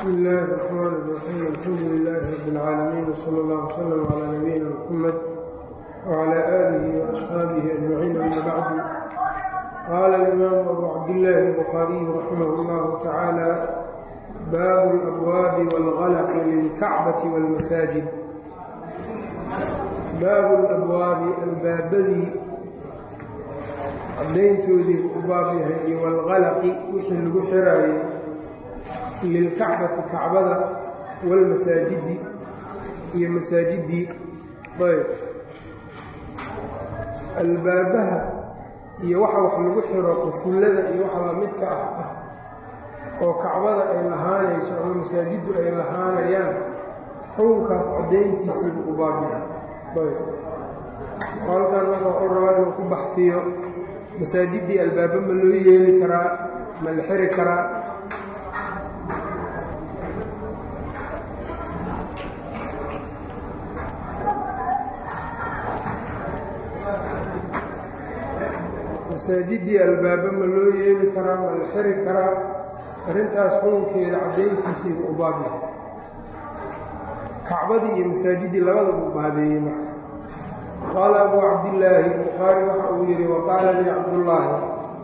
بسم الله الرحمن الرحيم. الحمد لله رب العالمين، وصلى الله وسلم على نبينا محمد وعلى آله وأصحابه أجمعين. أما بعد، قال الإمام أبو عبد الله البخاري رحمه الله تعالى: باب الأبواب والغلق للكعبة والمساجد. باب الأبواب البابdii cadayntoodii u baab yahay iyo wاlgalqi wixii lagu xiraayay lilkacbati kacbada wاlmasaajidi iyo masaajidii. ayb albaabaha iyo waxa wax lagu xiro qufullada iyo waxa lamidka ah oo kacbada ay lahaanayso ama masaajiddu ay lahaanayaan, xukunkaas cadayntiisiibu u baab yahay. ayb halkan wuxuu u rabaa inuu ku baxfiyo masaajidii albaaba ma loo yeeli karaa, ma la xiri karaa. masaajidii albaaba ma loo yeeli karaa, ma la xiri karaa. arrintaas xukunkeeda cadayntiisiibu u baab yahay. kacbadii iyo masaajidii labadaba u baabeeyey. marka qaala abu cabdillaahi bukhaari waxa uu yihi waqaala lii cabdullaahi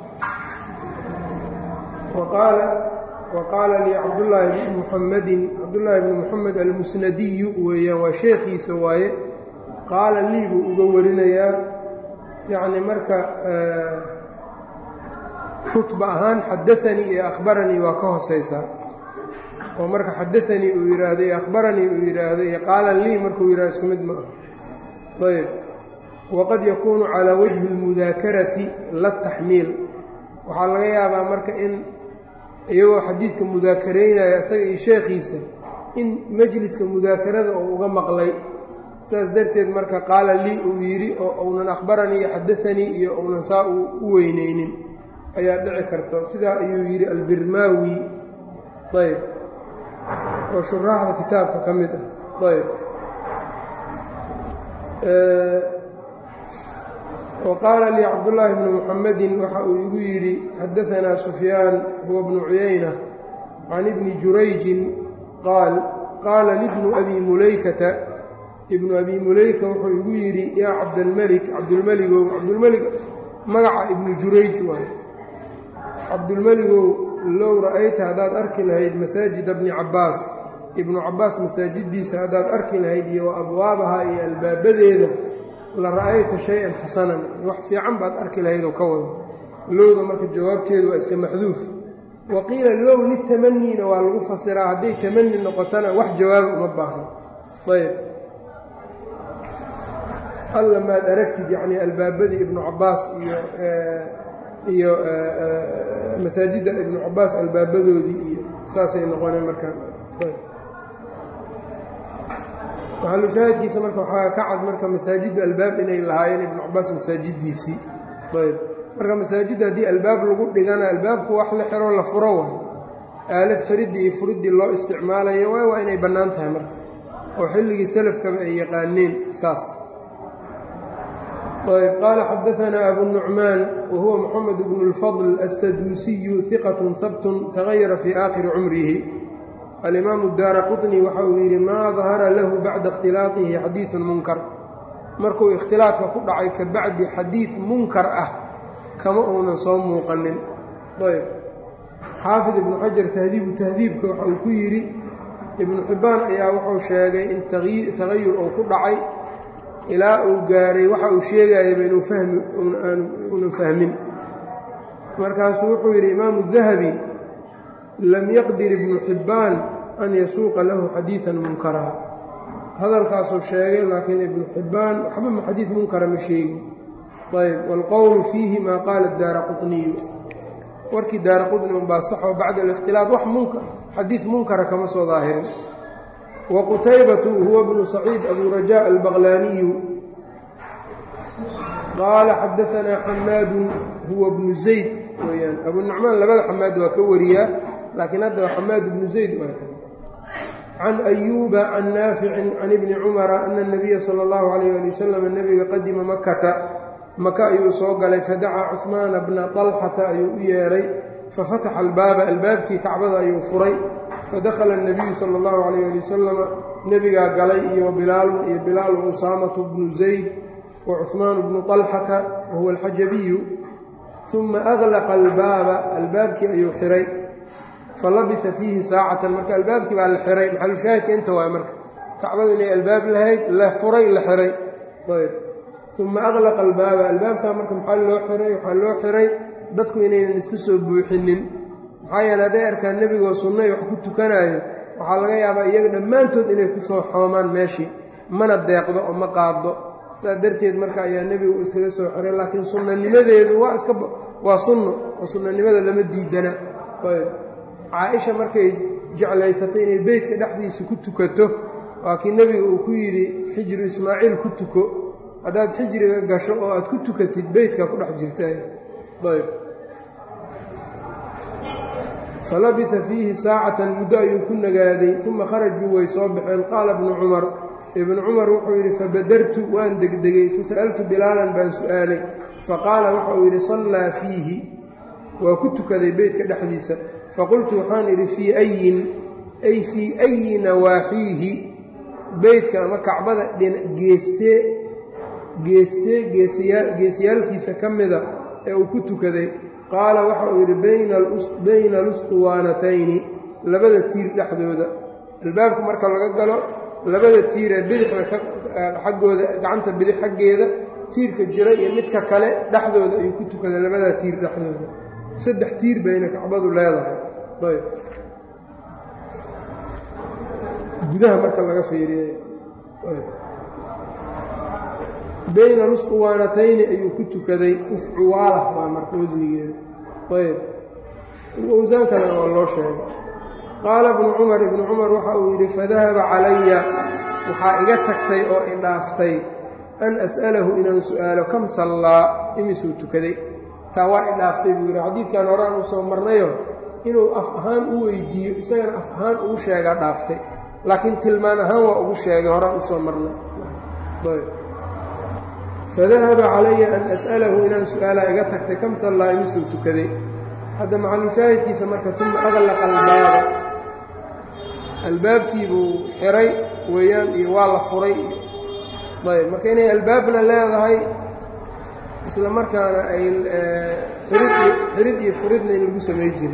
bni muxamedin, cabdullaahi bni muxamed almusnadiyu weeyaan, waa sheekhiisa waaye. qaala lii buu uga warinayaa, yacni marka rutba ahaan xadaanii iyo akhbaranii waa ka hoseysaa, oo marka xadaanii uu yidhaahdo iyo akhbaranii uu yidhaahdo iyo qaala lii markuu yidhahdo isku mid ma ah. ayb waqad yakuunu calaa wajhi اlmudaakarati lataxmiil. waxaa laga yaabaa marka in iyagoo xadiidka mudaakaraynaya isaga iyo sheekhiisa in majliska mudaakarada oo uga maqlay, sidaas darteed marka qaala lii uu yidhi oo uunan akhbaranii iyo xadaanii iyo uunan saa u weyneynin ayaa dhici karto. sidaa ayuu yidhi albirmaawi, ayb oo shuraaxda kitaabka ka mid ah. ayb waqaala lii cabdullaahi bni muxamedin waxa uu igu yidhi xadaanaa sufyaan huwa bnu cuyayna can ibni jurayjin qaal qaala libnu abi mulaykata, ibnu abi mulayka wuxuu igu yidhi yaa cabdalmelik, cabdulmeligow, cabdulmelig magaca ibnu jurayj waay. cabdulmeligow low ra'ayta haddaad arki lahayd masaajida bni cabbaas, ibnu cabbaas masaajidiisa haddaad arki lahayd iyo wa abwaabaha iyo albaabadeeda, la ra'ayta shay-an xasanan, wax fiican baad arki lahayd oo ka wada. lowda marka jawaabteedu waa iska maxduuf. wa qiila low litamaniina waa lagu fasiraa, hadday tamani noqotana wax jawaaba uma baahno. ayb alla maad aragtid yacni albaabadii ibnu cabbaas iyo masaajidda ibnu cabbaas albaabadoodii iyo saasay noqoneen markaan. maxalushaahidkiisa marka waxaa ka cad marka masaajiddu albaab inay lahaayeen ibnu cabbaas masaajidiisii. ayb marka masaajidda haddii albaab lagu dhigana, albaabku wax la xiro la furo waay, aalad xiriddii iyo furiddii loo isticmaalayo waay, waa inay bannaan tahay marka, oo xilligii salafkaba ay yaqaaneen saas. ayb qaala xadaanaa abu nucmaan wa huwa moxamed bnu اlfadl assaduusiyu hiqatun habtun tagayara fii aakhiri cumrihi. alimaamu daara quطni waxa uu yidhi maa dahara lahu bacda ikhtilaatihi xadiiثun munkar. markuu ikhtilaatka ku dhacay ka bacdi xadiid munkar ah kama uunan soo muuqanin. ayb xaafid ibnu xajar tahdiibu tahdiibka waxa uu ku yidhi ibnu xibbaan ayaa wuxuu sheegay in tagayur uu ku dhacay ilaa uu gaaray waxa uu sheegayaba inuunan fahmin. markaasuu wuxuu yidhi imaamu dahabi lam yaqdir ibnu xibbaan an yasuuqa lahu xadiiثan munkara. hadalkaasuu sheegay, laakiin ibnu xibbaan waxba ma xadiid munkara ma sheegin. ayb wاlqowlu fiihi maa qaala daara quطniyu. warkii daara quطni unbaa saxoo bacda اlikhtilaaf wax xadiid munkara kama soo daahirin. wa qutaybatu huwa bnu saciid abu rajaa albaqlaaniyu qaala xadaanaa xamaadun huwa bnu zayd weyaan. abu nucmaan labada xamaad waa ka wariyaa, laakiin hadda xamaad bnu zayd waa can ayuuba can naaficin can ibni cumara ana اnabiya salى اllahu alayh ali wasalam nebiga qadima makata, maka ayuu soo galay, fadacaa cuثmaana bna طalxata ayuu u yeedhay, fafataxa albaaba, albaabkii kacbada ayuu furay, fadakhala الnabiyu salى اllahu عalayh ali wasalam nebigaa galay iyo bilaalun iyo bilaal usaamatu bnu zayd wacuثmaan bnu طalxata wahuwa alxajabiyu uma aglaqa albaaba albaabkii ayuu xiray falabisa fiihi saacatan marka albaabkii baa la xiray maxalushaahidka inta waay marka kacbadu inay albaab lahayd la furay la xiray ayb uma aglaqa albaaba albaabkaa marka maxaa loo xiray waxaa loo xiray dadku inaynan isku soo buuxinin maxaa yeele hadday arkaan nebigoo sunnay wax ku tukanaayo waxaa laga yaabaa iyaga dhammaantood inay ku soo xoomaan meeshii mana deeqdo oo ma qaaddo sidaa darteed marka ayaa nebigu iskaga soo xiray laakiin sunnanimadeedu waa sunno oo sunnanimada lama diidana ayb caa-isha markay jeclaysatay inay beytka dhexdiisa ku tukato waa kii nebiga uu ku yidhi xijru ismaaciil ku tuko haddaad xijriga gasho oo aad ku tukatid beytkaa ku dhex jirtay ayb falabisa fiihi saacatan muddo ayuu ku nagaaday uma kharajuu way soo baxeen qaala ibnu cumar wuxuu yidhi fabadartu waan degdegay fasa'altu bilaalan baan su'aalay faqaala waxa uu yidhi sallaa fiihi waa ku tukaday beytka dhexdiisa faqultu waxaan idhi fii ayin ay fii ayi nawaaxiihi beytka ama kacbada geesiyaalkiisa ka mida ee uu ku tukaday qaala waxa uu yidhi bayna alusquwaanatayni labada tiir dhexdooda albaabka marka laga galo labada tiir ee bidixda xaggooda gacanta bidix xaggeeda tiirka jira iyo midka kale dhexdooda ayuu ku tukaday labadaa tiir dhexdooda 3 tiir bayna kacbadu leedahay ayb gudaha marka laga fiiriyey bayna alusquwaanatayni ayuu ku tukaday ufcuwaalah waa marka wasnigeeda ayb awsaankana waa loo sheegay qaala ibnu cumar waxa uu yidhi fadahaba calaya waxaa iga tagtay oo idhaaftay an as'alahu inaan su'aalo kam sallaa imisuu tukaday taa waa idhaaftay buu yidhi xadiidkan horaan u soo marnayo inuu af ahaan u weydiiyo isagana af ahaan ugu sheegaa dhaaftay laakiin tilmaan ahaan waa ugu sheegay horaan u soo marnay fadahaba calaya an as'alahu inaan su'aalaa iga tagtay kam sallaa imisuu tukaday hadda macalushaahidkiisa marka uma aglaqa albaaba albaabkii buu xiray weeyaan iyo waa la furay ayb marka inay albaabna leedahay isla markaana ay xirid iyo furidna in lagu samay jiray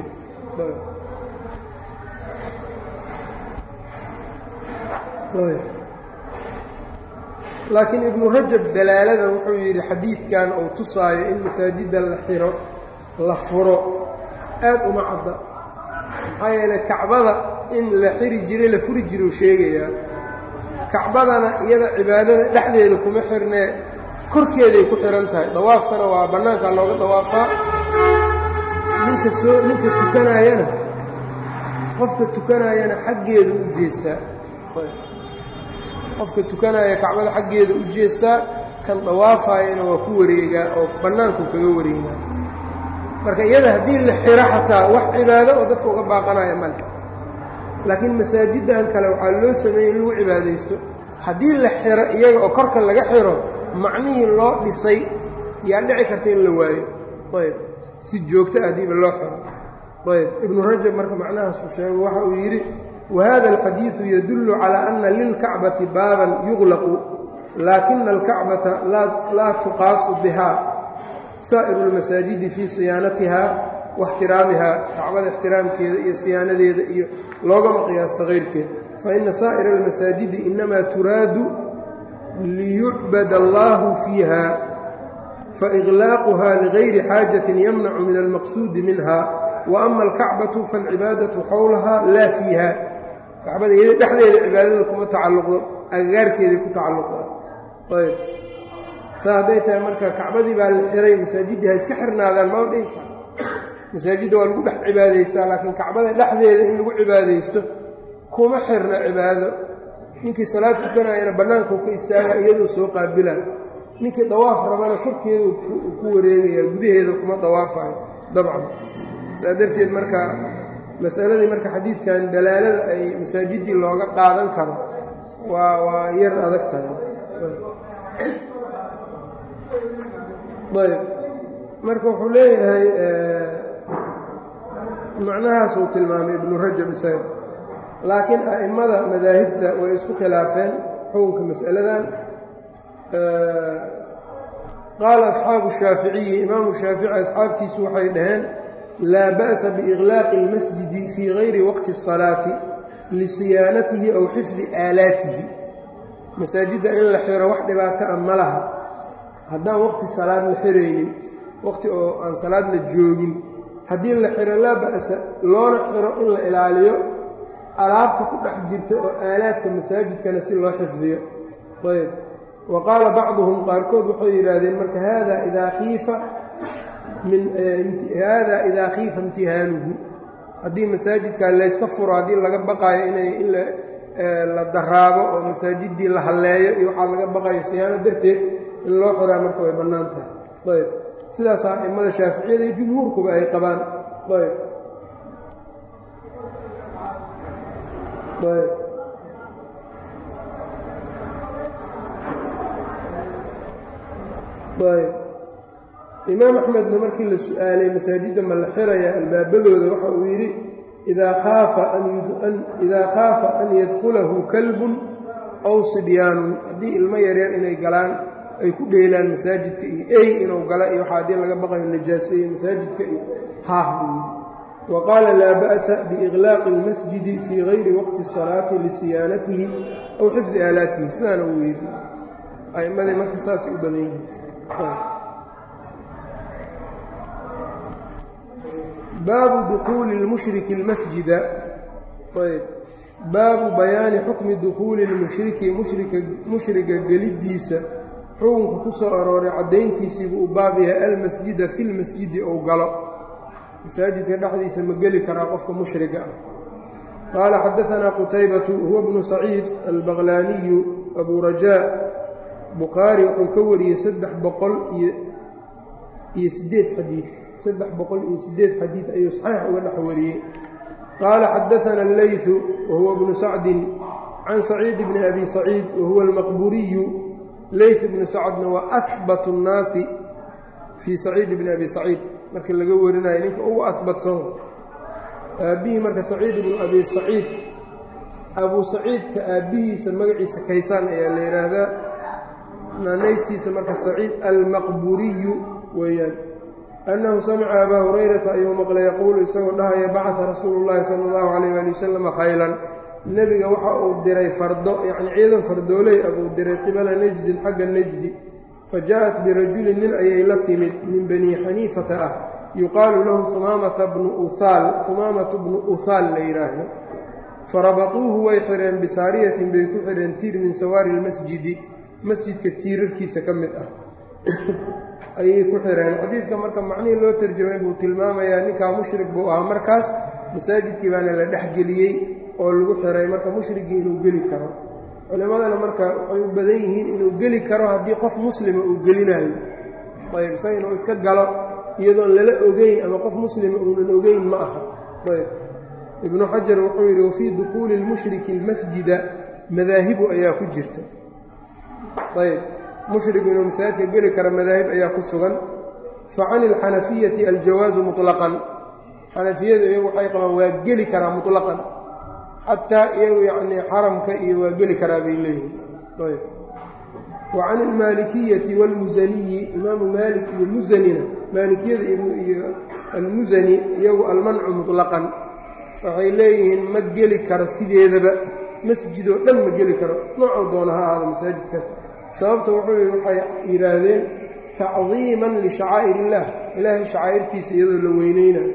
laakiin ibnu rajab dalaalada wuxuu yidhi xadiidkan uu tusaayo in masaajidda la xiro la furo aad uma cadda maxaa yeeley kacbada in la xiri jiray la furi jirou sheegayaa kacbadana iyada cibaadada dhexdeeda kuma xirnee korkeeday ku xihan tahay dawaafkana waa bannaankaa looga dawaafaa ninka tukanaayana qofka tukanaayana xaggeeda u jeestaa qofka tukanaya kacbada xaggeeda u jeestaa kan dawaafaayana waa ku wareegaa oo bannaanku kaga wareegaa marka iyada haddii la xiro xataa wax cibaado oo dadka uga baaqanaya ma leh laakiin masaajiddan kale waxaa loo sameeyey in lagu cibaadaysto haddii la xiro iyaga oo korka laga xiro macnihii loo dhisay yaa dhici karta in la waayo ayb si joogto ah hadiiba loo xiro ayb ibnu rajab marka macnahaasuu sheego waxa uu yidhi wahada alxadiidu yadullu calaa ana lilkacbati baaban yuqlaqu laakina alkacbata laa tuqaasu biha saa'iru lmasaajidi fii siyaanatiha waixtiraamiha kacbada ixtiraamkeeda iyo siyaanadeeda iyo loogama qiyaasta kayrkeed faina saa'ira almasaajidi inamaa turaadu liyucbad allahu fiiha faإglaaquha ligayri xaajatin yamnacu min almaqsuudi minha waama alkacbatu faalcibaadatu xowlaha laa fiiha kacbada iyada dhexdeeda cibaadada kuma tacalluqdo agagaarkeeday ku tacalluqda ayb saa hadday tahay marka kacbadii baa la xiray masaajiddii ha iska xirnaadaan maba dhihi karo masaajidda waa lagu dhex cibaadaystaa laakiin kacbada dhexdeeda in lagu cibaadaysto kuma xirna cibaado ninkii salaad tukanayana bannaankuu ka istaagaa iyadoo soo qaabilaa ninkii dawaaf rabana korkeedu ku wareegayaa gudaheeda kuma dawaafayo dabcan saa darteed marka masaladii marka xadiidkan dalaalada ay masaajiddii looga qaadan karo waa yar adag tahay ayb marka wuxuu leeyahay macnahaasuu tilmaamay ibnu rajab isaga laakiin a'immada madaahibta way isku khilaafeen xukunka mas'aladan. qaala asxaabu shaaficiyi imaamu shaafici asxaabtiisu waxay dhaheen laa ba'sa biiqlaaqi اlmasjidi fii gayri waqti الsalaati lisiyaanatihi aw xifdi aalaatihi. masaajidda in la xiro wax dhibaato ah ma laha haddaan waqti salaad la xiraynin, waqti oo aan salaad la joogin haddii la xiro laa ba'sa, loona xiro in la ilaaliyo alaabta ku dhex jirta oo aalaadka masaajidkana si loo xifdiyo. ayb wa qaala bacduhum qaarkood waxay yidhaahdeen marka haadaa idaa khiifa imtihaanuhu, haddii masaajidkaa layska furo, haddii laga baqaayo in la daraabo oo masaajiddii la halleeyo iyo waxaa laga baqayo siyaano darteed in loo xiraa marka way bannaan tahay. ayb sidaasaa a'immada shaaficiyada iyo jumhuurkuba ay qabaan. ayb imaam axmedna markii la su-aalay masaajidda ma la xiraya albaabadooda waxa uu yidhi idaa khaafa an yadkulahu kalbun aw sibyaanun, haddii ilmo yaryar inay galaan ay ku dheelaan masaajidka iyo ey inuu gala iyo waxaa haddii laga baqayo najaaseeye masaajidka iyo haah buu yidhi. wa qaala laa ba'sa biiqlaaqi اlmasjidi fii gayri waqti الsalaati lisiyaanatihi aw xifdi aalaatihi, sidaana uu yidhi. a'immadii marka saasay u badan yihiin. baabu dukuuli اlmushriki اlmasjida. ayb baabu bayaani xukmi dukuuli اlmushriki mushriga geliddiisa xukunka ku soo arooray caddayntiisiibuu u baab yahay almasjida fi lmasjidi ou galo, masaajidka dhexdiisa ma geli karaa qofka mushriga ah. qaala xadaanaa qutaybatu huwa bnu saciid albaqlaaniyu abu rajaa, bukhaari wuxuu ka wariyey 308 xadiid, 308 xadiid ayuu saxiix uga dhex wariyey. qaala xadaana allayثu wahuwa bnu sacdin can saciid bni abi saciid wahuwa almaqburiyu. layth bnu sacdna waa ahbatu nnaasi fii saciid bni abi saciid, markii laga warinayo ninka ugu ahbatsan. aabbihii marka saciid bnu abi saciid, abuu saciidka aabbihiisa magaciisa kaysaan ayaa la yidhaahdaa, naanaystiisa marka saciid almaqburiyu weeyaan. annahu samica abaa hurayrata ayuu maqlay yaquulu isagoo dhahaya bacata rasuulu llaahi sala allahu calayh waali wasalama khaylan, nebiga waxa uu diray fardo, yacni ciidan fardooley abuu diray qibala najdin xagga najdi. fa jaa-at birajulin nin ayay la timid min banii xaniifata ah yuqaalu lahu humaamatu bnu uhaal la yidhaahdo. farabatuuhu way xireen bisaariyatin bay ku xidheen tiir min sawaari lmasjidi, masjidka tiirarkiisa ka mid ah ayay ku xireen. xadiidka marka macnihii loo tarjamay buu tilmaamayaa, ninkaa mushrik buu ahaa markaas, masaajidkii baana la dhexgeliyey oo lagu xiray, marka mushrigii inuu geli karo. culimmadana marka waxay u badan yihiin inuu geli karo haddii qof muslima uu gelinayo. ayb sa inuu iska galo iyadoon lala ogeyn ama qof muslima uunan ogeyn ma aha. ayb ibnu xajar wuxuu yidhi wafii dukuuli اlmushriki اlmasjida madaahibu ayaa ku jirta. ayb mushrigu inuu masaajidka geli kara madaahib ayaa ku sugan. fa can ilxanafiyati aljawaazu muطlaqan, xanafiyadu iyagu waxay qabaan waa geli karaa muطlaqan, xataa iyagu yacnii xaramka iyo waa geli karaa bay leeyihin. ayb wa can ilmaalikiyati wاlmusaniyi, imaamu maalik iyo musanina, maalikiyada iyo almusani iyagu almancu muطlaqan, waxay leeyihiin ma geli karo sideedaba, masjidoo dhan ma geli karo, noocuu doona ha ahaado masaajidkaas. sababta waxay yidhaahdeen tacdiiman lishacaa'ir illaah, ilaahay shacaa'irtiisa iyadoo la weyneynayo.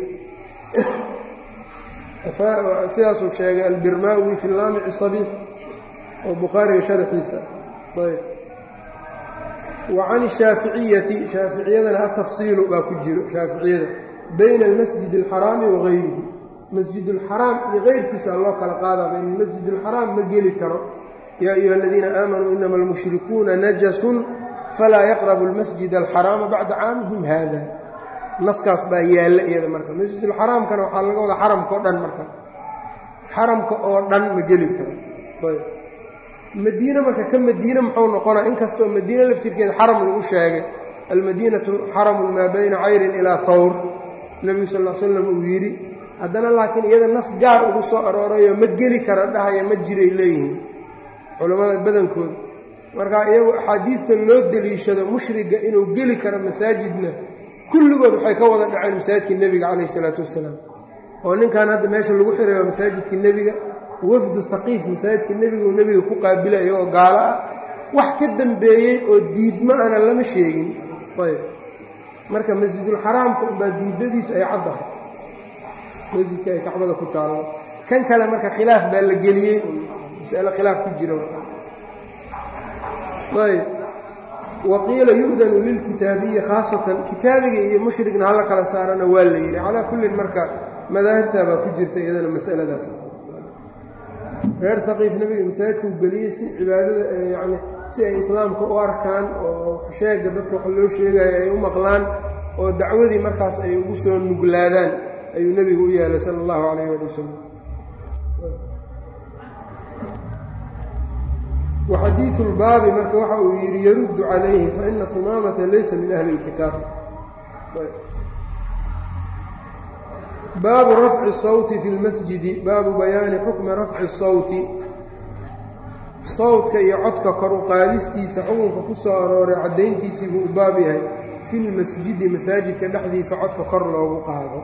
sidaasuu sheegay albirmaawi fi laamici sabiix oo bukhaariga sharxiisa. ayb wa can ishaaficiyati, shaaficiyadana atafsiilu baa ku jiro shaaficiyada bayna almasjid alxaraami wa gayrihi, masjid اlxaraam iyo keyrkiisa loo kala qaadaba in masjid اlxaraam ma geli karo. yaa ayuha aladiina aamanuu inama almushrikuuna najasun falaa yaqrabu اlmasjid alxaraama bacda caamihim haada. naskaas baa yaalla iyada marka. masjidulxaraamkana waxaa laga wadaa xaramka oo dhan, marka xaramka oo dhan ma geli karo. madiine marka ka madiine muxuu noqonaa, inkastoo madiine laftirkeeda xaram lagu sheegay, almadiinatu xaramun maa bayna cayrin ilaa hawr, nebigu sal l slam uu yidhi haddana laakiin iyada nas gaar ugu soo aroorayoo ma geli kara dhahaya ma jiray leeyihiin culammada badankooda marka iyagu axaadiidta loo deliishado mushriga inuu geli karo masaajidna kulligood waxay ka wada dhaceen masaajidkii nebiga calayhi isalaatu wassalaam oo ninkan hadda meesha lagu xiray waa masaajidkii nebiga wafdu haqiif masaajidkii nebiga uu nebiga ku qaabila iyagoo gaalo ah wax ka dambeeyey oo diidma ana lama sheegin ayb marka masjidulxaraamka unbaa diidadiisu ay caddahay masjidka ay kacbada ku taallo kan kale marka khilaaf baa la geliyey mas'alo khilaaf ku jiro ayb waqiila yu'danu lilkitaabiyi khaasatan kitaabiga iyo mushrigna hala kala saarana waa la yidhi calaa kullin marka madaahibtaa baa ku jirta iyadana masaladaas reer haqiif nebiga masaajidkuu geliyey si cibaadada yacni si ay islaamka u arkaan oo sheega dadka waxa loo sheegayo ay u maqlaan oo dacwadii markaas ay ugu soo nuglaadaan ayuu nebigu u yeelay sala allahu calayh ali wasalam وxadiiث الbaabi marka waxa uu yidhi yarud عalayhi faإna humaamata laysa min أhli الkitaab baabu rafci الsawti fi اlmasjidi baabu bayaani xukmi rafci الsawti sawdka iyo codka kor u qaadistiisa xukunka ku soo arooray caddayntiisii buu u baab yahay fi lmasjidi masaajidka dhexdiisa codka kor loogu qaado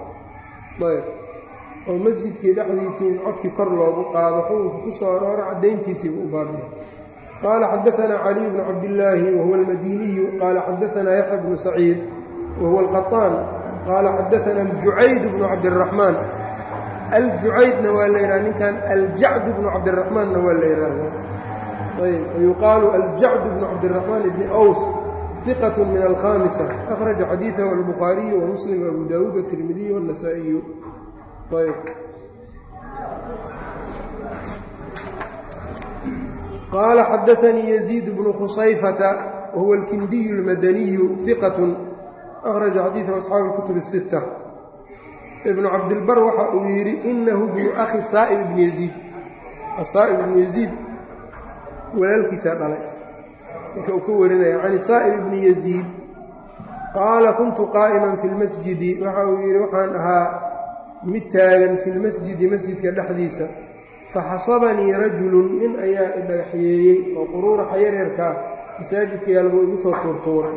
oo masjidkii dhexdiisii in codkii kor loogu qaado xukunka ku soo arooray caddayntiisii buu u baab yahay قال xdثna علي بن cabdاللaahi وهuو الmadiniyu qala xadaثna yaحya بن سacيid وهuو الqطاn qala xadaثna الjucayd بن cabdالرaحmaan aljucaydna waa la yidhah ninkan aljacd بن cabdالرaحmaanna waa la yidhaahda ayb yuqaalu aljacd بن cabdالرaحmaan بn أws ثiqة min الkhاamisة أkhرaجa xadiiثahu الbخاariyu وmsلم وأbu dawuud والتirmidiyu والنasائiyu ayb qال xadaثnii يزيid بن khusayfةa whuwa الkindiy الmadaniyu ثiqaة أkhraجa xadiiثه أصxaabu الكتب الستة ibn cabdilbar waxa uu yidhi inahu bnu akhi saa'ib ibn yaziid asaa'ib ibnu yaziid walaalkiisaa dhalay ninka uu ka warinaya can saa'ib ibni yaziid qaala kuntu qaa'iman fi اlmasjidi waxa uu yidhi waxaan ahaa mid taagan fi lmasjidi masjidka dhexdiisa faxasabanii rajulun nin ayaa idhagaxyeeyey oo quruuraxa yaryarkaa masaajidka yaalbuu igu soo tuurtuuray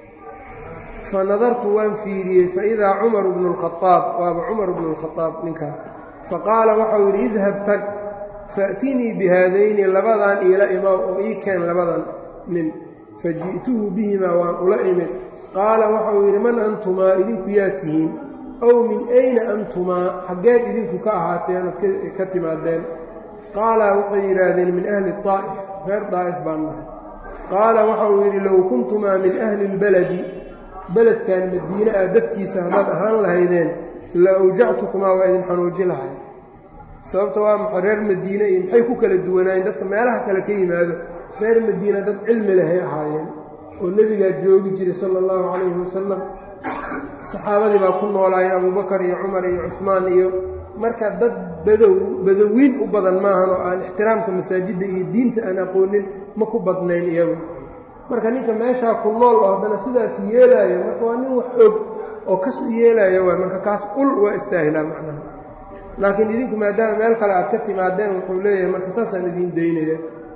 fanadartu waan fiiriyey faidaa cumaru bnu اlkhaaab waaba cumar bnu اlkhaaab ninkaa faqaala waxau yidhi idhab tag faatinii bihaadayni labadan iila imaw oo ii keen labadan nin faji'tuhu bihimaa waan ula imid qaala waxau yidhi man antumaa idinku yaa tihiin ow min ayna antumaa xaggeed idinku ka ahaateen ood ka timaadeen qaala waxay yidhaahdeen min ahli daa'if reer daa'if baan nahay qaala waxau yidhi low kuntumaa min ahli اlbaladi beledkan madiine ah dadkiisa haddaad ahaan lahaydeen la awjactukumaa waa idin xanuuji lahay sababta waa maxay reer madiine iyo maxay ku kala duwanaayeen dadka meelaha kale ka yimaado reer madiina dad cilmi lehay ahaayeen oo nebigaa joogi jiray sala allahu calayhi wasalam saxaabadii baa ku noolaayeen abubakar iyo cumar iyo cusmaan iyo marka dad badawiin u badan maahan oo aan ixtiraamka masaajidda iyo diinta aan aqoonin ma ku badnayn iyagu marka ninka meeshaa ku nool oo haddana sidaas yeelaayo marka waa nin wax og oo kas u yeelaayo waay marka kaas ul waa istaahilaa macnaha laakiin idinku maadaama meel kale aad ka timaadeen wuxuu leeyahay marka saasaan idiin daynaya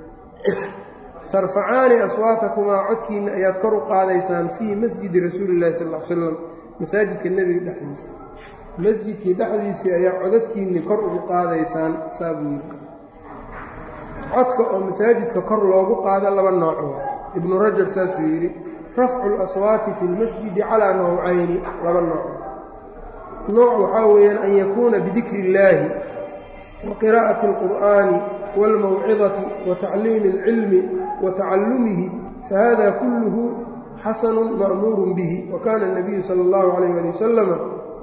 tarfacaani aswaatakumaa codkiinna ayaad kor u qaadaysaan fii masjidi rasuuli illahi sal ll ly slam masaajidka nebiga dhexdiisa masjidkii dhexdiisii ayaa codadkiinni kor ugu qaadaysaan saa buu yidhi codka oo masaajidka kor loogu qaado laba nooc waay ibnu rajab saasuu yidhi rafcu اlaswaati fi اlmasjidi calaa nawcayni laba nooc nooc waxaa weeyaan an yakuuna bidikri اllaahi wa qiraa'ati اlqur'aani wاlmawcidati wa tacliimi اlcilmi wa tacalumihi fahada kulluhu xasanu ma'muuru bihi wa kaana الnabiyu salى اllahu عalayh ali wasalama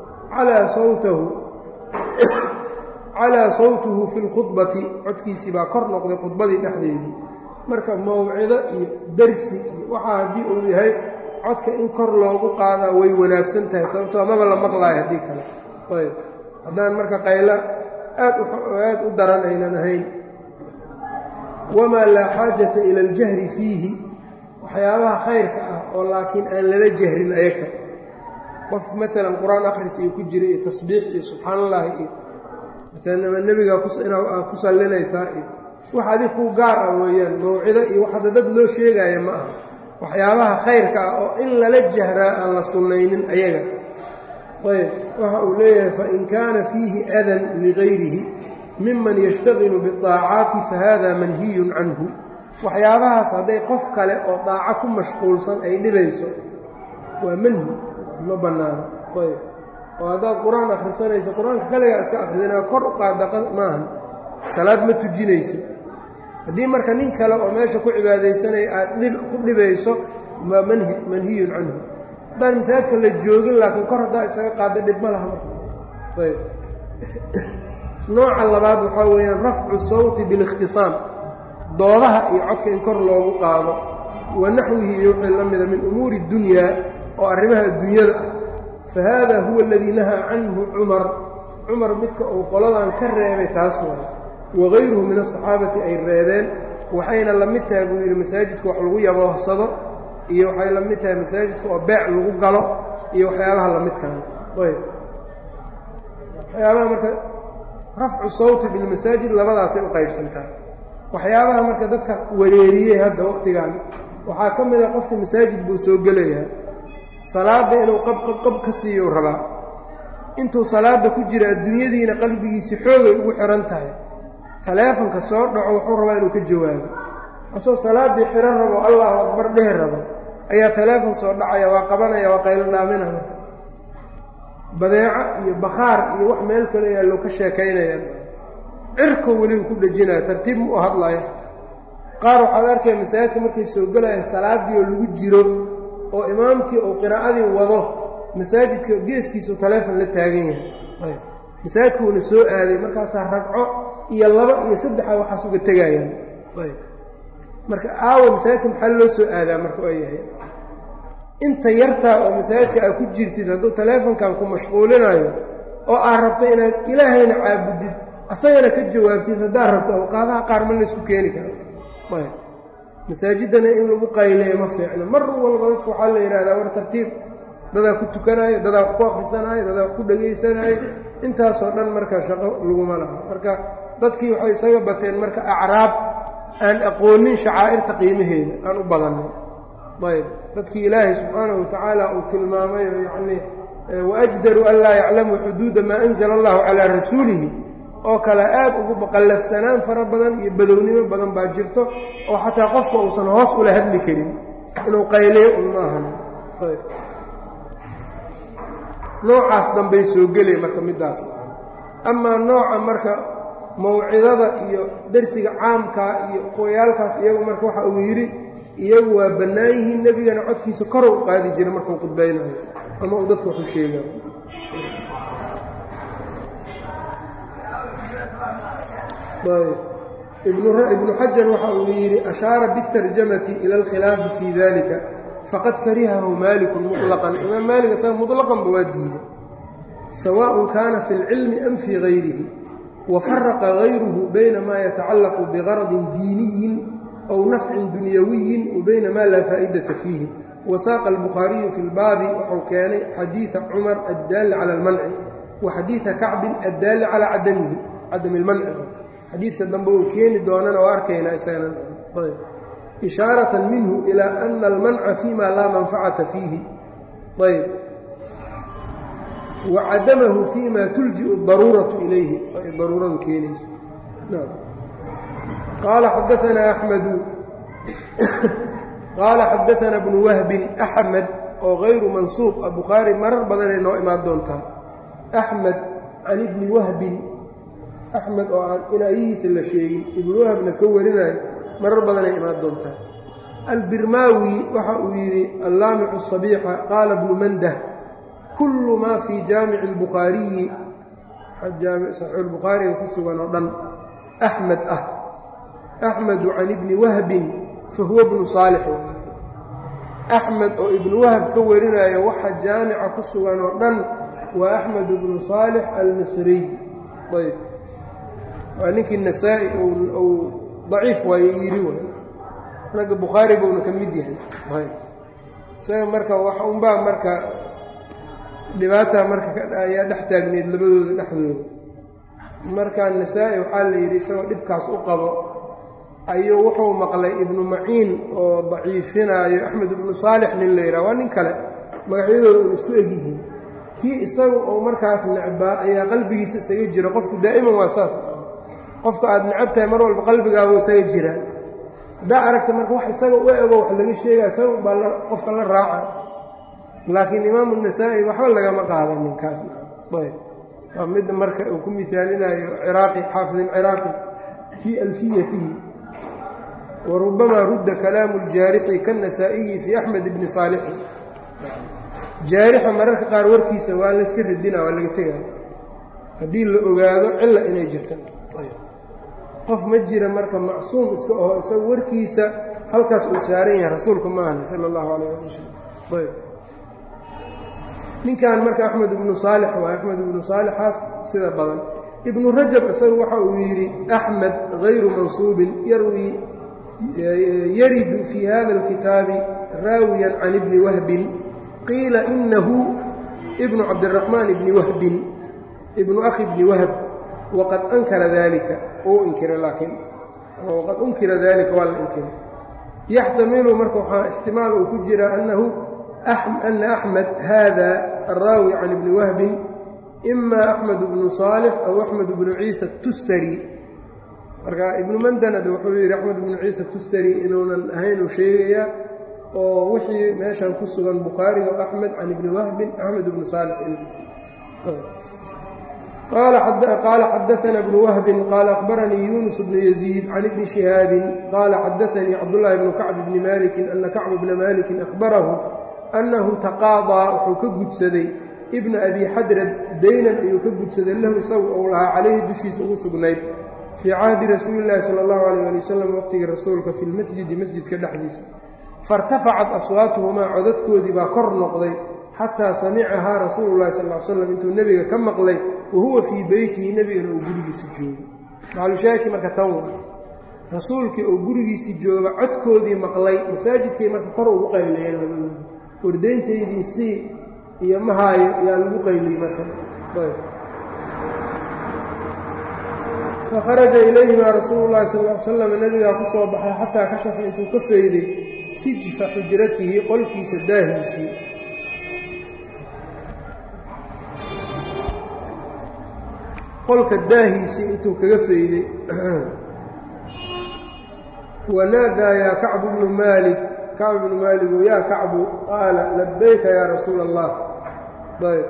calaa sawtuhu fi اlkhudbati codkiisii baa kor noqday khudbadii dhexdeedii marka mawcido iyo darsi iyo waxaa haddii uu yahay codka in kor loogu qaadaa way wanaagsan tahay sababtoo amaba la maqlaayo haddii kale ayb haddaan marka qaylo aad u daran aynan ahayn wamaa laa xaajata ila aljahri fiihi waxyaabaha khayrka ah oo laakiin aan lala jahrin ayaka qof maalan qur-aan akhris iyo ku jira iyo tasbiix iyo subxaan allahi iyo maalan nebigaa ku sallinaysaa iyo wax adig kuu gaar ah weeyaan mawcido iyo wax hadda dad loo sheegaya ma aha waxyaabaha khayrka ah oo in lala jahraa aan la sunnaynin ayaga ayb waxa uu leeyahay fain kaana fiihi adan ligayrihi miman yashtaqilu biaacaati fahada manhiyun canhu waxyaabahaas hadday qof kale oo daaco ku mashquulsan ay dhibayso waa manhi ma bannaano ayb oo haddaad qur-aan akhrisanayso qur-aanka kaligaa iska akhrisanaa kor u qaadaqa maahan salaad ma tujinayso haddii marka nin kale oo meesha ku cibaadaysanaya aad ku dhibayso waa manhiyun canhu haddaan masaajidka la joogin laakiin kor haddaa isaga qaada dhib ma laha marka ayb nooca labaad waxaa weeyaan rafcu sawti bilikhtisaam doodaha iyo codka in kor loogu qaado wa naxwihi iyo wixii la mida min umuuri اdunyaa oo arrimaha adduunyada ah fa haada huwa aladii nahaa canhu cumar midka uu qoladan ka reebay taas waay wagayruhu min asaxaabati ay reebeen waxayna la mid tahay buu yidhi masaajidka wax lagu yaboohsado iyo waxay la mid tahay masaajidka oo beec lagu galo iyo waxyaabaha la midkaan ayb waxyaabaha marka rafcu sawti bilmasaajid labadaasay u qaybsantaa waxyaabaha marka dadka wareeriyey hadda waqtigan waxaa ka mid a qofka masaajid buu soo gelayaa salaadda inuu qabqabqab ka siiyo rabaa intuu salaadda ku jira adduunyadiina qalbigiisi xoogay ugu xihan tahay taleefonka soo dhaco wuxuu rabaa inuu ka jawaabo asoo salaaddii xihan rabo allahu akbar dhehi rabo ayaa taleefon soo dhacaya waa qabanaya waa qaylo dhaaminaya badeeco iyo bakhaar iyo wax meel kale ayaa loo ka sheekaynaya cirkoo weliba ku dhejinaya tartiib ma u hadlaya qaar waxaad arkaya masaajidka markay soo gelayaan salaaddii oo lagu jiro oo imaamkii uu qiraa'adii wado masaajidka geeskiisuu taleefon la taagan yahay masaajidka uuna soo aaday markaasaa ragco iyo 2 iyo 3 waxaas uga tegayaan marka aawa masaajidka maxaa loo soo aadaa marka oo yahay inta yartaa oo masaajidka aad ku jirtid hadduu taleefonkan ku mashquulinayo oo aad rabto inaad ilaahayna caabudid asagana ka jawaabtid haddaad rabto awqaadaha qaar ma laysku keeni karo masaajiddana in lagu qayleeyo ma fiicno mar walba dadka waxaa la yidhahdaa war tartiib dadaa ku tukanaayo dadaa wax ku akhrisanaayo dadaa wax ku dhegaysanaayo intaasoo dhan marka shaqo laguma laha marka dadkii waxay isaga bateen marka acraab aan aqoonin shacaa'irta qiimaheeda aan u badanay ayb dadkii ilaahay subxaanahu watacaala uu tilmaamay oo yacnii waajdaru an laa yaclamuu xuduuda maa anzala allahu calaa rasuulihi oo kale aad ugu baqallafsanaan fara badan iyo badownimo badan baa jirto oo xataa qofka uusan hoos ula hadli karin inuu qayleeyo un ma ahan noocaas dambay soo gelay marka middaas amaa nooca marka mawcidada iyo darsiga caamkaa iyo kuwayaalkaas iyagu marka waxa uu yidhi iyagu waa bannaan yihiin nebigana codkiisa korow u qaadi jira markuu khudbaynayo ama uu dadka waxu sheegayo ibnu xajar waxa uu yidhi ashaara biاtarjamati ila alkhilaafi fii dalika faqad karihahu maalikun muطlaqan imaam maalik asaga muطlaqanba waa diiday sawaaءun kaana fi اlcilmi am fii gayrihi wafaraqa gayruhu bayna maa yatacallaqu bigaradin diiniyin aw nafcin dunyawiyin wa bayna maa laa faa'idata fiihi wasaaqa albukhaariyu fi lbaabi wuxuu keenay xadiida cumar addaalli cala almanci wa xadiida kacbin addaalli calaa cadami ilmanci xadiidka dambe uu keeni doonana oo arkaynaa isagana ishaaratan minhu ilaa ana almanca fima laa manfacata fiihi ayb wa cadamahu fima tulji'u daruuratu ilayhi ay daruuradu keenayso qaala xadaanaa axmedu qaala xadaanaa bnu wahbin axmed oo gayru mansuub bukhaari marar badanay noo imaan doontaa axmed can ibni wahbin axmed oo aan inaayihiisa la sheegin ibnu wahbna ka warinayo marar badanay imaan doontaa albirmaawi waxa uu yidhi allaamicu sabiixa qaala bnu mandah kullu maa fii jaamici albukhaariyi saxiixulbukhaariga ku sugan oo dhan axmed ah axmedu can ibni wahbin fa huwa bnu saalix axmed oo ibnu wahb ka warinayo waxa jaamica ku sugan oo dhan waa axmed bnu saalix almisriy ayb waa ninkii nasaa-i uu daciif waaye yiri way ragga bukhaari buuna ka mid yahay isaga marka wax unbaa marka dhibaataa marka ayaa dhex taagneed labadooda dhexdooda. markaa Nasaa-i waxaa la yidhi isagoo dhibkaas u qabo ayuu wuxuu maqlay ibnu Maciin oo daciifinaayo Axmed ibnu Saalix nin la yidhaha, waa nin kale magacyadooda un isku egyihiin. kii isagu oo markaas necbaa ayaa qalbigiisa isaga jira. qofku daa'iman waa saas, qofka aad necab tahay mar walba qalbigaagu isaga jiraa. haddaa aragta marka wax isaga u ego wax laga sheegaya isaga baa qofka la raaca. laakiin imaamu Nasaa-i waxba lagama qaadan ninkaasna. ayb waa midda marka uu ku mihaalinayo ciraaqi xaafid alciraaqi fii alfiyatihi warubamaa rudda kalaamu ljaarixi kaannasaa'iyi fii axmed ibni saalixi. jaarixa mararka qaar warkiisa waa layska radinaa, waa laga tegaya haddii la ogaado cilla inay jirta. qof ma jira marka macsuum iska aho isaga warkiisa halkaas uu saaran yahay rasuulka ma ahna sala allahu calayh ali wasalam. ayb ninkan marka axmed ibnu saalix waa axmed ibnu saalixaas sida badan. ibnu rajab isagu waxa uu yidhi axmed gayru mansuubin yaridu fii hada alkitaabi raawiyan can ibni wahbin qiila inahu ibnu cabdiraxmaan ibni wahbin ibnu akhi ibni wahb waqad ankara dalika uu inkira, laakiin waqad unkira dalika waa la inkiray. yaxtamilu marka waxaa ixtimaal uu ku jira ana axmed hada araawi can ibni wahbin ima axmed bnu saalix aw axmed bnu ciisa tustari. marka ibnu mandanad wuxuu yidhi axmed bnu ciisa tustari inuunan ahaynuu sheegayaa, oo wixii meeshan ku sugan bukhaariga axmed can ibni wahbin axmed bnu saalix. qaala xadaana bnu wahbin qaala akhbaranii yunus bnu yaziid can ibni shihaabin qaala xadaanii cabdullaahi bnu kacb bni malikin ana kacb bna malikin akhbarahu annahu taqaadaa wuxuu ka gudsaday ibna abi xadrad daynan ayuu ka gudsaday lahu isagu ou lahaa calayhi dushiisa ugu sugnayd fii cahdi rasuuli llaahi sala allahu alayh ali wasalam waqtigii rasuulka fi lmasjidi masjidka dhexdiisa. fairtafacat aswaatuhumaa codadkoodii baa kor noqday xataa samicahaa rasuulu llahi sal l slam intuu nebiga ka maqlay wa huwa fii beytihi nebigana uu gurigiisa joogo. maclushaaki marka tan wa rasuulkii oo gurigiisii jooga codkoodii maqlay masaajidkay marka kor ugu qaylayeen labadooda. wardayntaydii sii iyo mahaayo yaa lagu qayliyey marka. fakharaja ilayhimaa rasuulu llahi sal l slam nebigaa ku soo baxay xataa kashafa intuu ka fayday sijfa xujratihi qolkiisa daahiisii. qolka daahiisii intuu kaga fayday. wanaadaa yaa kacbu bnu maalik, kacb bnu maaligo yaa kacbu, qaala labayka yaa rasuula allah. ayb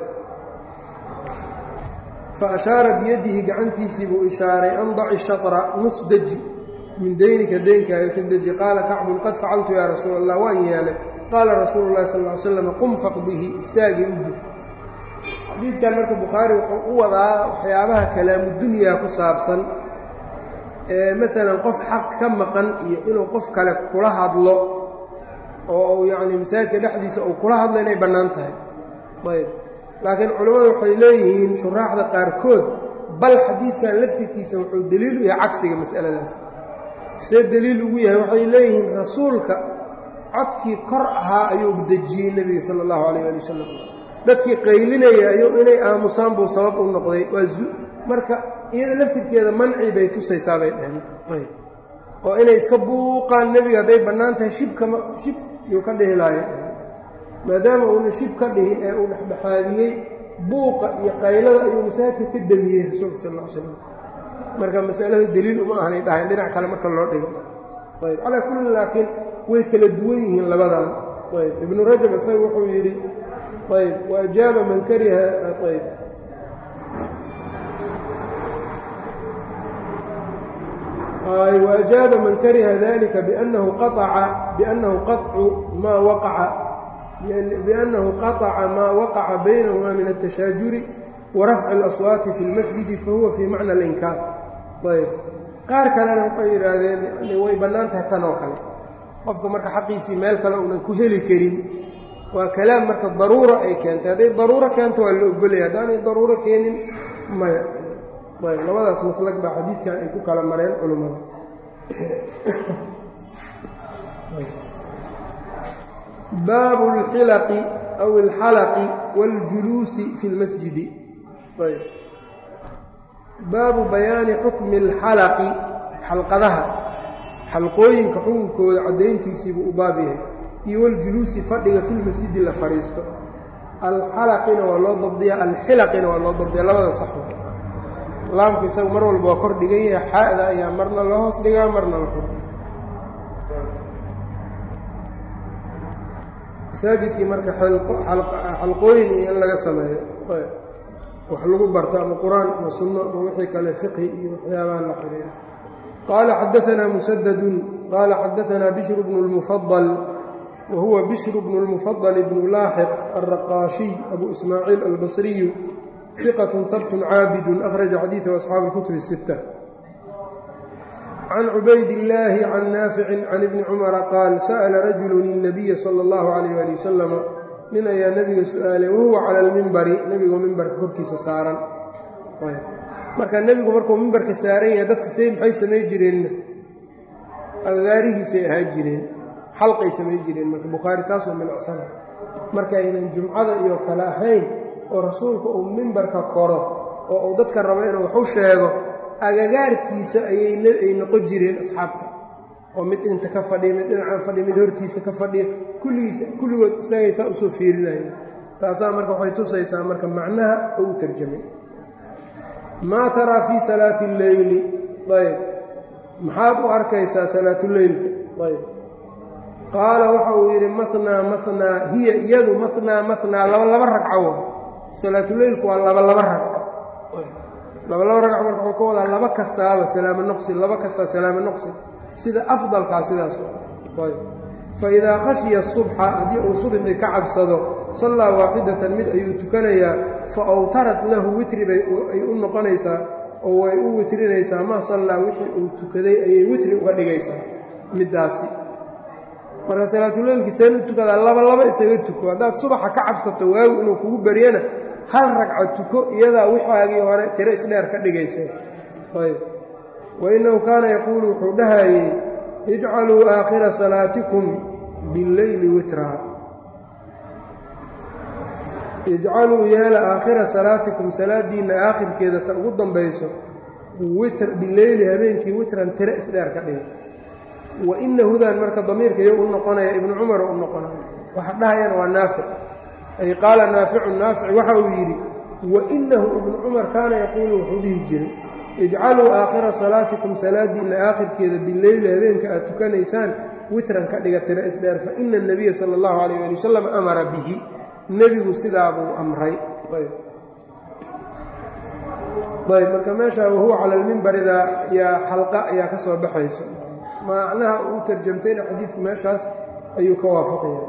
fa ashaara biyadihi gacantiisii buu ishaaray an daci shatra nus deji min deynika deynkaaga ka deji. qaala kacbun qad facaltu yaa rasuula allah, waan yeelay. qaala rasuulu llahi sal ly slam qum faqdihi, istaagii u dib. xadiidkan marka bukhaari wuxuu u wadaa waxyaabaha kalaamuddunyaa ku saabsan maalan qof xaq ka maqan iyo inuu qof kale kula hadlo oo uu yacni masaajidka dhexdiisa uu kula hadlo inay bannaan tahay. ayb laakiin culammadu waxay leeyihiin shuraaxda qaarkood bal xadiidkan laftirkiisa wuxuu deliil u yahay cagsiga mas'aladaas. see deliil ugu yahay waxay leeyihiin rasuulka codkii kor ahaa ayuu dejiyey nebiga sala allahu calayh ali wasalam. dadkii qaylinaya ayuu inay aamusaan buu sabab u noqday. marka iyada laftirkeeda manci bay tusaysaa bay dhaheen. oo inay iska buuqaan nebiga hadday bannaan tahay shib yuu ka dhihi lahaye. maadaama uuna shib ka dhihin ee uu dhexdhexaadiyey buuqa iyo qaylada ayuu masaajidka ka damiyey rasuulka sal ll ly slam. marka masalada deliil uma ahanay dhahayn dhinac kale marka loo dhigo. ayb calaa kulli laakiin way kala duwan yihiin labadan. ayb ibnu rajab isaga wuxuu yidhi ayb waajaaba man kariha ayb وأجاب من كره ذلك بأنه قطع ما وقع بينهما من التشاجر ورفع الأصوات في المسجد فهو في معنى الإنكار. طيب qaar kalena waxay yidhaahdeen way bannaan tahay tan oo kale qofka marka xaqiisii meel kale uunan ku heli karin waa kalaam marka daruura ay keentay. hadday daruuro keento waa la ogolaya, haddaanay daruuro keenin maya. ayb labadaas maslag baa xadiidkan ay ku kala mareen culummada. baabu اlxilaqi aw اlxalaqi wاljuluusi fi اlmasjidi. baabu bayaani xukmi اlxalaqi xalqadaha xalqooyinka xukunkooda caddayntiisiibuu u baab yahay iyo waljuluusi fadhiga fi lmasjidi la fadhiisto. alxalaqina waa loo dabdiyaa alxilaqina waa loo dabdiyaa labada sax. laamku isagu mar walba waa kor dhigan yahay, xaa'da ayaa marna la hoos dhigaa marna la kor. masaajidkii marka xalqooyin iyo in laga sameeyo wax lagu barto ama qur-aan ama sunno ama wixii kale fiqhi iyo waxyaabaha la xiriira. qaala xadaanaa musadadun qaala xadaanaa bishru bnu lmufadal wa huwa bishru bnu lmufadal bnu laaxiq alraqaashiy abu ismaaciil albasriyu fiqatun habtun caabidun akhraja xadiidahu asxaabu اlkutub الsitta. can cubaydillaahi can naaficin can ibni cumara qaal sa'ala rajulun الnabiya sala اllahu calayh ali wasalama nin ayaa nebiga su-aalay wahuwa cala almimbari, nebigoo mimbarka korkiisa saaran. marka nebigu markuu mimbarka saaran yahay dadka maxay samayn jireenna agaarihiisay ahaa jireen, xalqay samayn jireen. marka bukhaari taasoo milicsana marka aynan jumcada iyo kale ahayn oo rasuulka uu mimbarka koro oo uu dadka rabo inuu wax u sheego agagaarkiisa ay noqon jireen asxaabta, oo mid inta ka fadhiya, mid dhinacaan fadhiya, mid hortiisa ka fadhiya, kulligood isagaysaa usoo fiirinaya. taasaa marka waxay tusaysaa marka macnaha oo u tarjamay. maa taraa fii salaati اlleyli, ayb maxaad u arkaysaa salaatuleylka? ayb qaala waxa uu yidhi mathnaa mathnaa, hiya iyadu mathnaa mathnaa, laba ragco. salaatuleylku waa laba ragco. laba ragco marka wuxuu ka wadaa laba kastaaba salaamo noqsi, laba kastaa salaamo noqsi, sida afdalkaa sidaas. ayb faidaa khashiya subxa, haddii uu subxii ka cabsado, sallaa waaxidatan mid ayuu tukanayaa, fa awtarat lahu witri bay ay u noqonaysaa oo way u witrinaysaa, maa sallaa wixii uu tukaday ayay witri uga dhigaysaa middaasi. marka salaatuleylkii seen u tukadaa laba isaga tuko. haddaad subaxa ka cabsato waagu inuu kugu baryana hal ragco tuko, iyadaa wixaagii hore tiro isdheer ka dhigaysa. ayb wainnahu kaana yaquulu wuxuu dhahayey ijcaluu aakhira salaatikum billeyli witraa, ijcaluu yeela aakhira salaatikum salaadiinna aakhirkeeda ta ugu dambayso bileyli habeenkii witran tiro isdheer ka dhiga. wa ina hudan marka damiirka iyo u noqonaya ibnu cumar u noqonaya, waxa dhahayana waa naafic. ay qaala naaficun, naafic waxa uu yidhi wainahu ibnu cumar kaana yaquulu wuxuu dhihi jiray ijcaluu aakhira salaatikum salaadiinna aakhirkeeda bileyli habeenka aad tukanaysaan witran ka dhiga tiro isdheer, fa ina anabiya sala allahu calayh ali wasalam amara bihi, nebigu sidaa buu amray. ayb marka meeshaa wahuwa cala almimbarida yaa xalqa ayaa ka soo baxayso. macnaha uu tarjamtayna xadiidku meeshaas ayuu ka waafaqaya.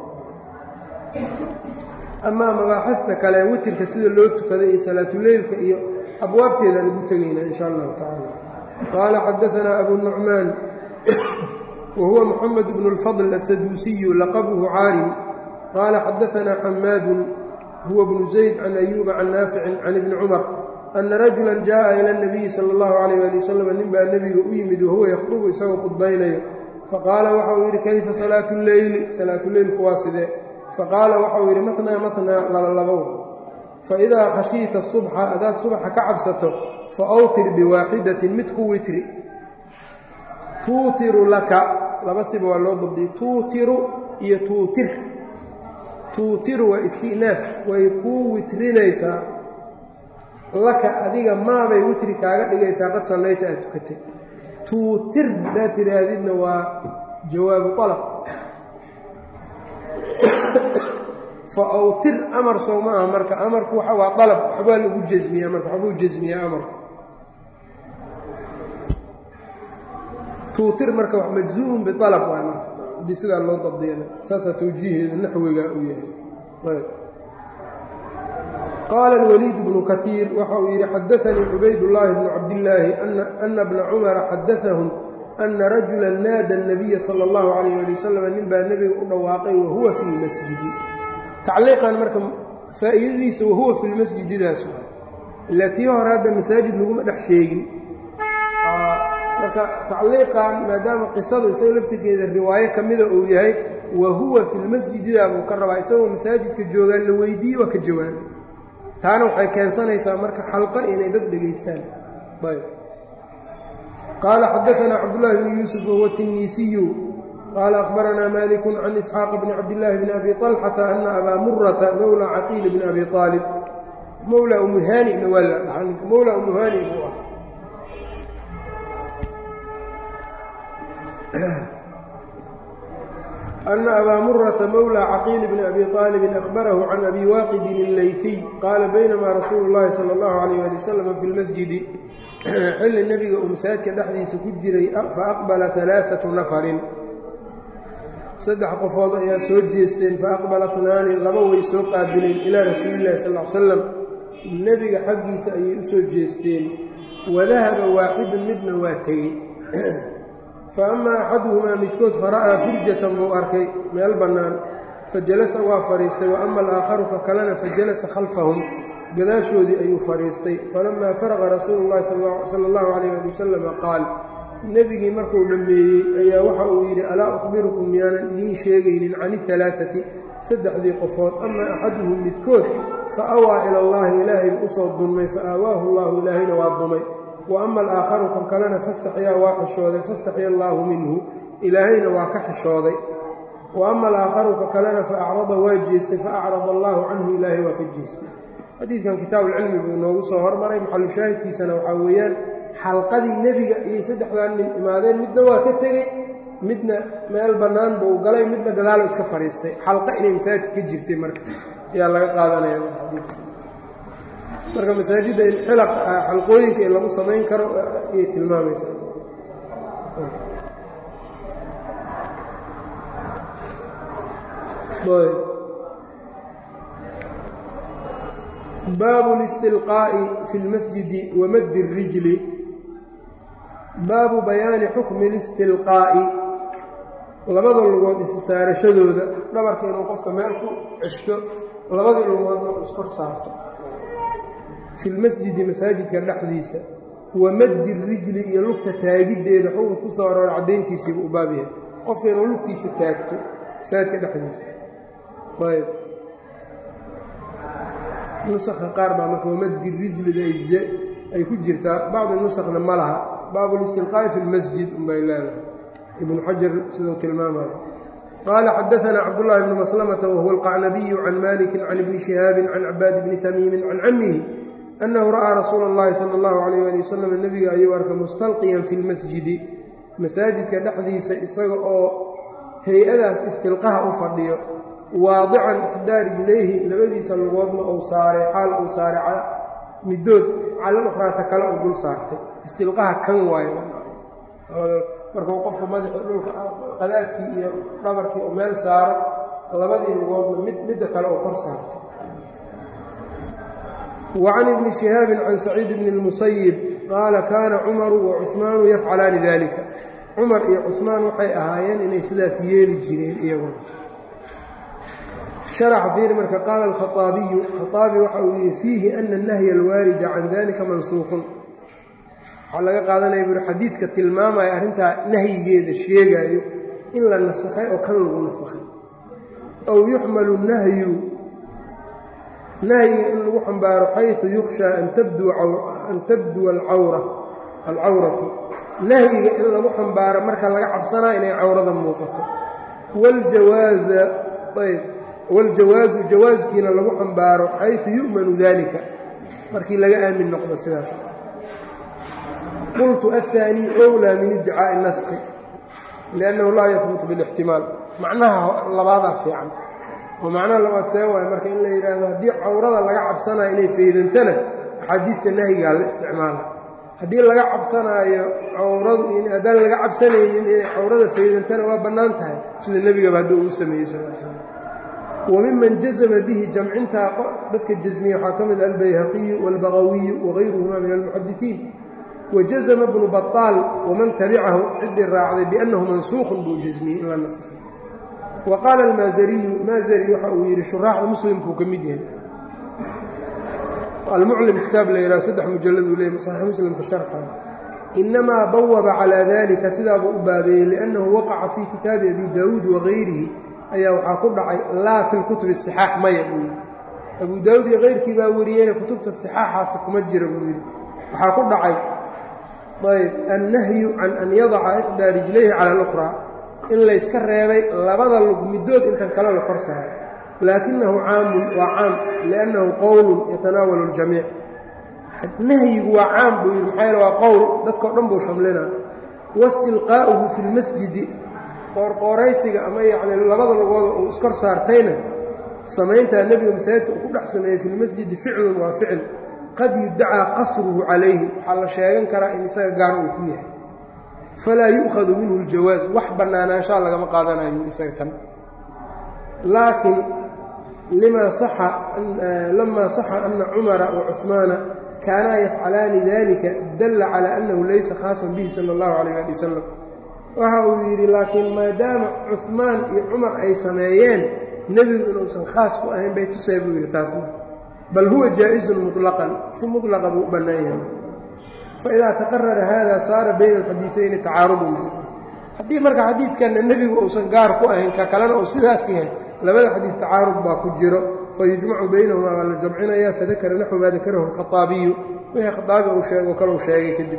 amaa mabaaxifta kale witirka sida loo tukada iyo salaatuleylka iyo abwaabteedaan ugu tegaynaa in sha allahu tacaala. qaala xadaanaa abu nucmaan wa huwa moxamed bnu اlfadl asaduusiyu laqabuhu caarim qaala xadaanaa xamaadun huwa bnu zayd can ayuuba can naaficin can ibni cumar ana rajula jaءa ila اnabiyi salى اllahu alayh ali wasalam, nin baa nebiga u yimid wahuwa yakdubu isagoo khudbaynayo, faqaala waxa uu yidhi kayfa salaatu leyli, salaatuleylku waa sidee? faqaala waxa uu yidhi mathnaa mathnaa, laba. faidaa khashiita subxa, haddaad subaxa ka cabsato, faawtir biwaaxidatin mid ku witri, tuutiru laka, laba siba waa loo dabdiyey, tuutiru iyo tuutir. tuutiru waa isti'naaf, way kuu witrinaysaa, laka adiga maabay witri kaaga dhigaysaa qad sallayta aad tukatay. tuutir haddaad tidhaahdidna waa jawaabu qalab. fa awtir amar sow ma aha marka, amarku waa qalab, waxbaa lagu jasmiyaa marka, waxbuu jasmiyaa amarku. tuutir marka wax majzuumun bialab waa marka haddii sidaa loo dabdiyana, saasaa tawjiiheeda naxwiga uu yahay. qaala alwaliid bnu kaiir waxa uu yidhi xadaanii cubaydullaahi bnu cabdillaahi ana bna cumara xadaahum ana rajula naada الnabiya salى اllahu alayh ali wasalam, nin baa nebiga u dhawaaqay wahuwa fi lmasjidi. tacliiqan marka faa'iidadiisa wahuwa fi lmasjididaas ila tii hore hadda masaajid laguma dhex sheegin. marka tacliiqan maadaama qisadu isaga laftirkeeda riwaayo ka mida uu yahay, wa huwa fi lmasjididaa buu ka rabaa isagoo masaajidka joogaan la weydiiyey waa ka jawaabay taana waxay keensanaysaa marka xalqa inay dad dhegaystaan ayb qaala xadaanaa cabdullaahi bni yuusuf wahuwa tinniisiyu qaala akhbaranaa maaliku can isxaaqa bni cabdillaahi bni abi طalxata ana abaa murata mowla caqiil bni abi aalib mowla umuhaanina waa la dhahaa ninka mowla umuhaani buu أن أbا mرة mولى cقيل بن أbي طالب أخبره عن أbي واqد الlayثي qاala بynma رasuuل الlahi صلى الله عليه لي وسلم في الmasجد xilli nebiga uu masaajidka dhexdiisa ku jiray faأqبلa ثaلاثة نفر saddex qofood ayaa soo jeesteen faأqبلa اثناani laba way soo qaabileen ilىa rasuuli الlahi صلى اه عل sلم nebiga xaggiisa ayay u soo jeesteen wadahaba waaxidu midna waa tegey faama axaduhumaa midkood fara'aa furjatan buu arkay meel bannaan fajalasa waa fadhiistay wa ama alaakharu ka kalena fajalasa khalfahum gadaashoodii ayuu fadhiistay falamaa faraqa rasuulu llahi sala allahu calayh ali wasalama qaal nebigii markuu dhammeeyey ayaa waxa uu yidhi alaa ukhbirukum miyaanan idiin sheegaynin can ihalaaati saddexdii qofood ama axaduhum midkood fa awaa ila allahi ilaahay buu usoo dunmay fa aawaahu allahu ilaahayna waa dumay wa ama alaakharu kan kalena fastaxyaa waa xishooday fastaxya allaahu minhu ilaahayna waa ka xishooday wa ama alaakharu ka kalena fa acrada waa jeestay fa acrada allaahu canhu ilaahay waa ka jeestay xadiidkan kitaabuulcilmi buu noogu soo hormaray maxalu shaahidkiisana waxaa weeyaan xalqadii nebiga iyo saddexdan nin imaadeen midna waa ka tegey midna meel bannaan buu galay midna gadaalo iska fadhiistay xalqa inay masaajidka ka jirtay marka ayaa laga qaadanaya marka masaajidda in xalqooyinka in lagu samayn karo ayay tilmaamaysaa baabu اlistilqaa'i fi اlmasjidi wa maddi الrijli baabu bayaani xukmi اlistilqaa'i labada lugood issaarashadooda dhabarka inuu qofka meel ku ceshto labadii lugoodna uu iskor saarto fi lmasjidi masaajidka dhexdiisa wa maddi rijli iyo lugta taagiddeeda xukun ku soo aroora caddayntiisiibu u baab yahay qofka inuu lugtiisa taagto masaajidka dhexdiisa ayb nusakha qaar baa marka wamaddi rijlida ay ku jirtaa bacdi nusakhna ma laha baabu listilqaa'i fi lmasjid unbay leedahay ibnu xajar siduu tilmaamayo qaala xadaanaa cabdullaahi bnu maslamata wahuwa alqacnabiyu can maliki can ibni shihaabin can cabaad bni tamiimin can camihi annahu ra'aa rasuula اllahi sala allahu calayh ali wasalam nebiga ayuu arkay mustalqiyan fi lmasjidi masaajidka dhexdiisa isaga oo hay-adaas istilqaha u fadhiyo waadican ixdaa rijlayhi labadiisa lugoodna uu saaray xaal uu saaray middood calal ukhraata kale uu dul saartay istilqaha kan waayo markuu qofku madaxa dhulka qadaadkii iyo dhabarkii uu meel saaro labadii lugoodna midda kale uu kor saartay وعن ابن شهاaب عن سعيid بن المسyب qاala kaana cmaru وcثmaanu yafcalaani dalika cumar iyo cثmaan waxay ahaayeen inay sidaas yeeli jireen iyaguna شharxa fiiri marka qaala الkhaطaabiyu khaطaabi waxa uu yihi fiihi أna النahya الwaarida can dalika mansuuqun waxaa laga qaadanaya buri xadiidka tilmaamaya arrintaa nahyigeeda sheegaayo in la nasakhay oo kan lagu nasakhay أw yuxmalu الnahyu nahyiga in lagu xambaaro xayثu yukhshaa an tabduwa alcawratu nahyiga in lagu xambaaro marka laga cabsanaa inay cawrada muuqato waljawaazu jawaaskiina lagu xambaaro xayثu yu'manu dalika markii laga aamin noqdo sidaas qultu aلثaaniي أwlىa min idcaaءi naskhi liأnnahu laa yahbutu biاlاxtimaal macnaha labaadaa fiican oo macnaha labaad see waayo marka in la yidhaahdo haddii cawrada laga cabsanaayo inay faydantana axaadiidta nahyigaa la isticmaala haddii laga cabsanaayo cawradu haddaan laga cabsanaynin inay cawrada faydantana waa bannaan tahay sida nebigaba hadduu ugu sameeyey sal l slam wa miman jazama bihi jamcintaa dadka jasmiya waxaa ka mid ah albayhaqiyu waalbagawiyu wagayruhuma min almuxadisiin wajazama bnu baطaal waman tabicahu ciddii raacday biannahu mansuukhun buu jasmiyey in la nasakhay wa qaala almaazariyu maazari waxa uu yidhi shuraaxda muslimkuu ka mid yahay almuclim kitaab la yidhaha 3 mujallad uu leeyay saxiix muslimka sharxa inamaa bawaba calaa dalika sidaabuu u baabeeyey liannahu waqaca fii kitaabi abi daawuud wagayrihi ayaa waxaa ku dhacay laa fi lkutubi sixaax maya buu yidhi abu daawud iyo keyrkii baa wariyeyna kutubta sixaaxaasi kuma jira buu yidhi waxaa ku dhacay ayb annahyu can an yadaca ixdaa rijlayhi cala alukhraa in layska reebay labada lug middood intan kale la kor saaro laakinahu caamun waa caam liannahu qowlun yatanaawalu ljamiic nahyigu waa caam buu yidhi maxaa yeele waa qowl dadkao dhan buu shamlinaa waistilqaa'uhu fi lmasjidi qoorqooraysiga ama yacni labada lugooda uu iskor saartayna samayntaa nebiga masaajidka uu ku dhex sameeyey fi lmasjidi ficlun waa ficil qad yudacaa qasruhu calayhi waxaa la sheegan karaa in isaga gaar uu ku yahay falaa yu'khadu minhu aljawaas wax bannaanaanshaa lagama qaadanayo isaga tan laakiin lamaa saxa ana cumara wa cuhmaana kaanaa yafcalaani dalika dalla calaa annahu laysa khaasan bihi sala allahu calayh ali wasalam waxa uu yidhi laakiin maadaama cuhmaan iyo cumar ay sameeyeen nebigu inuusan khaas ku ahayn bay tusay buu yidhi taasna bal huwa jaa-izun muطlaqan si mutlaqa buu u bannaan yahay faidaa taqarara hada saara bayna alxadiiثayni tacaarudun haddii marka xadiidkanna nebigu uusan gaar ku ahayn ka kalena uu sidaas yahay labada xadiis tacaarud baa ku jiro fayujmacu baynahuma waa la jamcinayaa fadakara naxwu maa dakarahu alkhaطaabiyu wixii khaطaabi uu sheego kalau sheegay kadib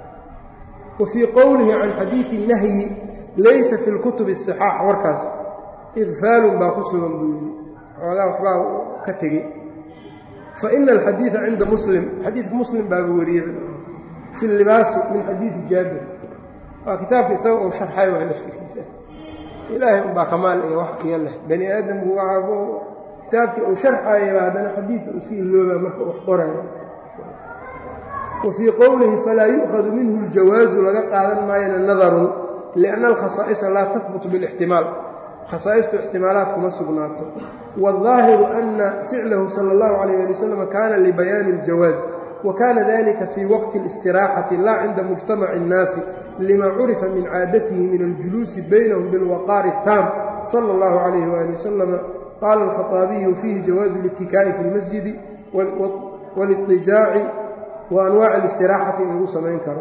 wa fii qowlihi can xadiidi nahyi laysa fi lkutubi الصixaax warkaas idfaalun baa ku sugan buu yidhi xoogaa waxbaa ka tegey faina alxadiida cinda muslim xadiidka muslim baaba wariyey fi libaasi min xadiidi jaabir waa kitaabka isaga uu sharxay waa laftirkiisa ilaahay unbaa kamaal iyo wax iyo leh bani aadamku waxaabo kitaabkii uu sharxayaba haddana xadiidka uu iska iloobaa marka wax qorayo wa fii qowlihi falaa yu'khadu minhu اljawaazu laga qaadan maayana nadarun lianna alkhasaa'isa laa tahbutu bilixtimaal khasaa'istu ixtimaalaad kuma sugnaato waالظaahiru ana ficlahu salى اllahu عalayh ali wasalam kaana libayaani اljawaaz وkana dalika fii waqti الاstiraaxati laa cinda mujtamaci الnaasi lima curifa min caadatihi min اljuluusi baynahum biاlwaqaari الtaam salى اllahu عalayh wali wasalam qaala alkhaطaabiyu fiihi jawaazu اlاtikaa'i fi اlmasjidi wاliطijaaci wa anwaaci اlistiraaxati in lagu samayn karo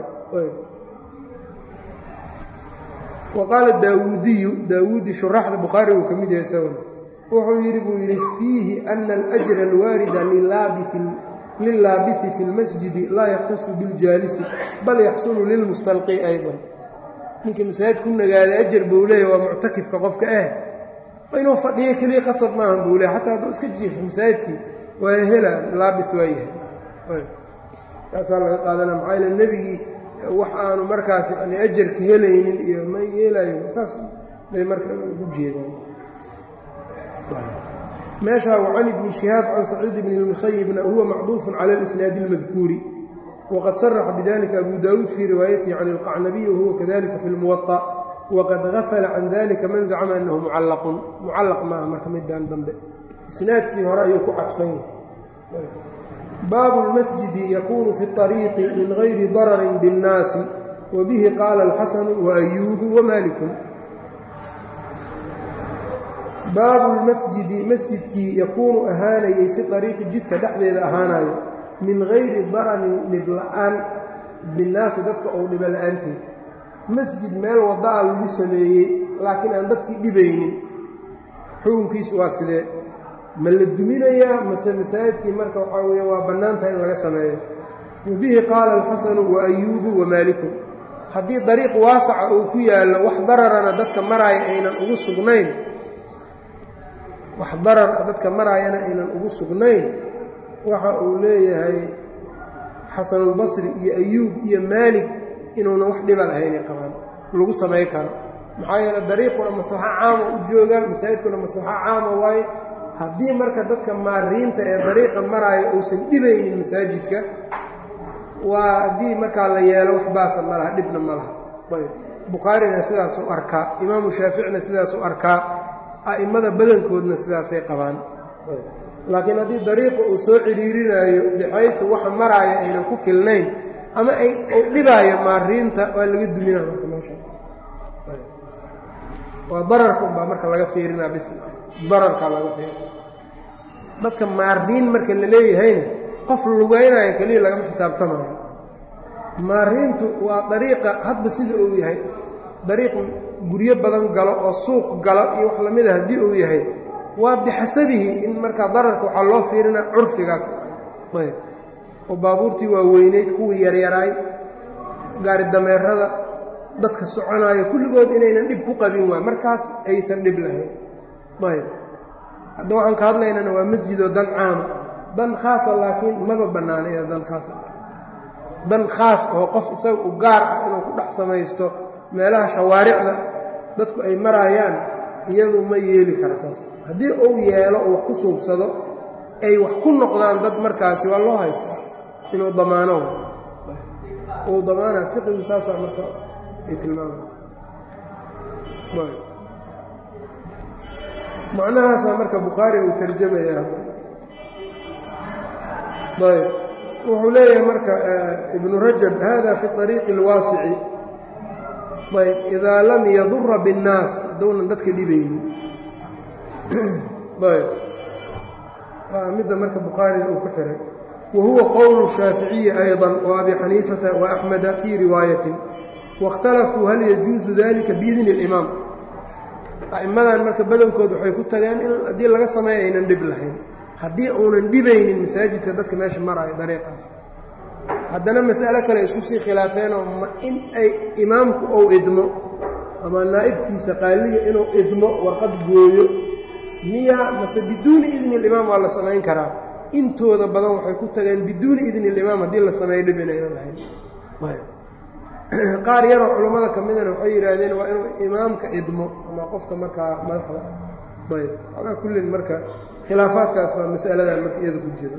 wa qaala daawuudiyu daawuudi shuraxda bukhaari uu ka mid yahay isaguna wuxuu yidhi buu yidhi fiihi ana alأjra alwaarida lilaabithi fi اlmasjidi laa yaktasu biاljaalisi bal yaxsulu lilmustalqi ayضa ninkii masaajid ku nagaaday ajar buu leeyahy waa muctakifka qofka inuu fadhiyo keliya qasab maahan buu leeyahy xataa hadduu iska jiifo masaajidkii waa helaan laabit waa yahay taasaa laga qaadana maxaa yale nebigii wax aanu markaas yani ajarka helaynin iyo ma yeelayo saas bay marka ugu jeedaan meeshaa وcan ibni شihaab can saciid bn اlmusayibna huwa macduufu calى اlisnaadi اlmadkuuri waqad saraxa bidalika abu daawuud fii riwaayatihi can اlqacnabiy wahuwa kadalika fi اlmuwaطأ waqad gafala can dalika man zacma anahu mucallaqun mucallaq maaha marka midaan dambe isnaadkii hore ayuu ku cadfan yahay baabu اlmasjidi yakunu fi الطariiqi min gayri dararin bالnaasi wabihi qaala اlxasanu waayuubu wamalikun baabu lmasjidi masjidkii yakuunu ahaanayay fi ariiqi jidka dhexdeeda ahaanayo min gayri dararin dhibla-aan binnaasi dadka ou dhibo la-aanteed masjid meel wada-a lagu sameeyey laakiin aan dadkii dhibaynin xukunkiisu waa sidee ma la duminayaa mase masaajidkii marka waxaa weeye waa bannaan tahay in laga sameeyo wabihi qaala alxasanu wa ayuubu wamaalikun haddii dariiq waasaca uu ku yaallo wax dararana dadka maraaya aynan ugu sugnayn wax darar dadka maraayana aynan ugu sugnayn waxa uu leeyahay xasanulbasri iyo ayuub iyo maalig inuuna wax dhiba lahaynay qabaan lagu samay karo maxaa yeele dariiquna maslaxo caama u joogaan masaajidkuna maslaxo caama waaye haddii marka dadka maariinta ee dariiqa maraayo uusan dhibaynin masaajidka waa haddii markaa la yeelo wax baasa ma laha dhibna ma laha ayb bukhaarina sidaasuu arkaa imaamu shaaficina sidaasuu arkaa a'immada badankoodna sidaasay qabaan laakiin haddii dariiqa uu soo ciriirinaayo bixaytu waxa maraaya aynan ku filnayn ama uu dhibaayo maariinta waa laga duminaa marka meesha waa dararka unbaa marka laga fiirinaa bis dararkaa laga fiirina dadka maariin marka la leeyahayna qof lugaynaayo keliya lagama xisaabtamayo maariintu waa dariiqa hadba sida uu yahay dariiq guryo badan galo oo suuq galo iyo wax lamid a haddii uu yahay waa bixasabihi in markaa dararka waxaa loo fiirinaa curfigaas ayb oo baabuurtii waa weyneyd kuwii yaryaraay gaari dameerada dadka soconaayo kulligood inaynan dhib ku qabin waay markaas aysan dhib lahayn ayb hadda waxaan ka hadlaynana waa masjidoo dan caama dan khaasa laakiin maba bannaanaya dan khaasa dan khaas oo qof isaga u gaar ah inuu ku dhex samaysto meelaha shawaaricda dadku ay maraayaan iyadu ma yeeli kara saas haddii uu yeelo oo wax ku suubsado ay wax ku noqdaan dad markaasi waa loo haystaa inuu damaano uu damaana fiqigu saasaa marka ay tilmaamaya macnahaasaa marka bukhaari uu tarjamaya ayb wuxuu leeyahay marka ibnu rajab hada fi طariiqi اlwaasici ayb idaa lam yadura biاnnaas haddownan dadka dhibaynin ayb midda marka bukhaarina uu ku xiray wa huwa qowlu shaaficiyi ayضا وabi xaniifata وaأxmeda fii riwaayatin waاkhtalafuu hal yajuuzu dalika biidni اlimaam a'immadan marka badankood waxay ku tageen in haddii laga sameeyo aynan dhib lahayn haddii uunan dhibaynin masaajidka dadka meesha maraayo dariiqaas haddana mas'alo kale isku sii khilaafeenoo ma in ay imaamku ou idmo ama naa'ibkiisa qaaliga inuu idmo warqad gooyo miya mase biduuni idni ilimaam waa la samayn karaa intooda badan waxay ku tageen biduuni idni ilimaam haddii la sameeyo dhib inaynan lahayn qaar yaroo culammada ka midana waxay yidhaahdeen waa inuu imaamka idmo ama qofka markaa madaxda ayb alaa kullin marka khilaafaadkaas baa mas'aladan marka iyada ku jira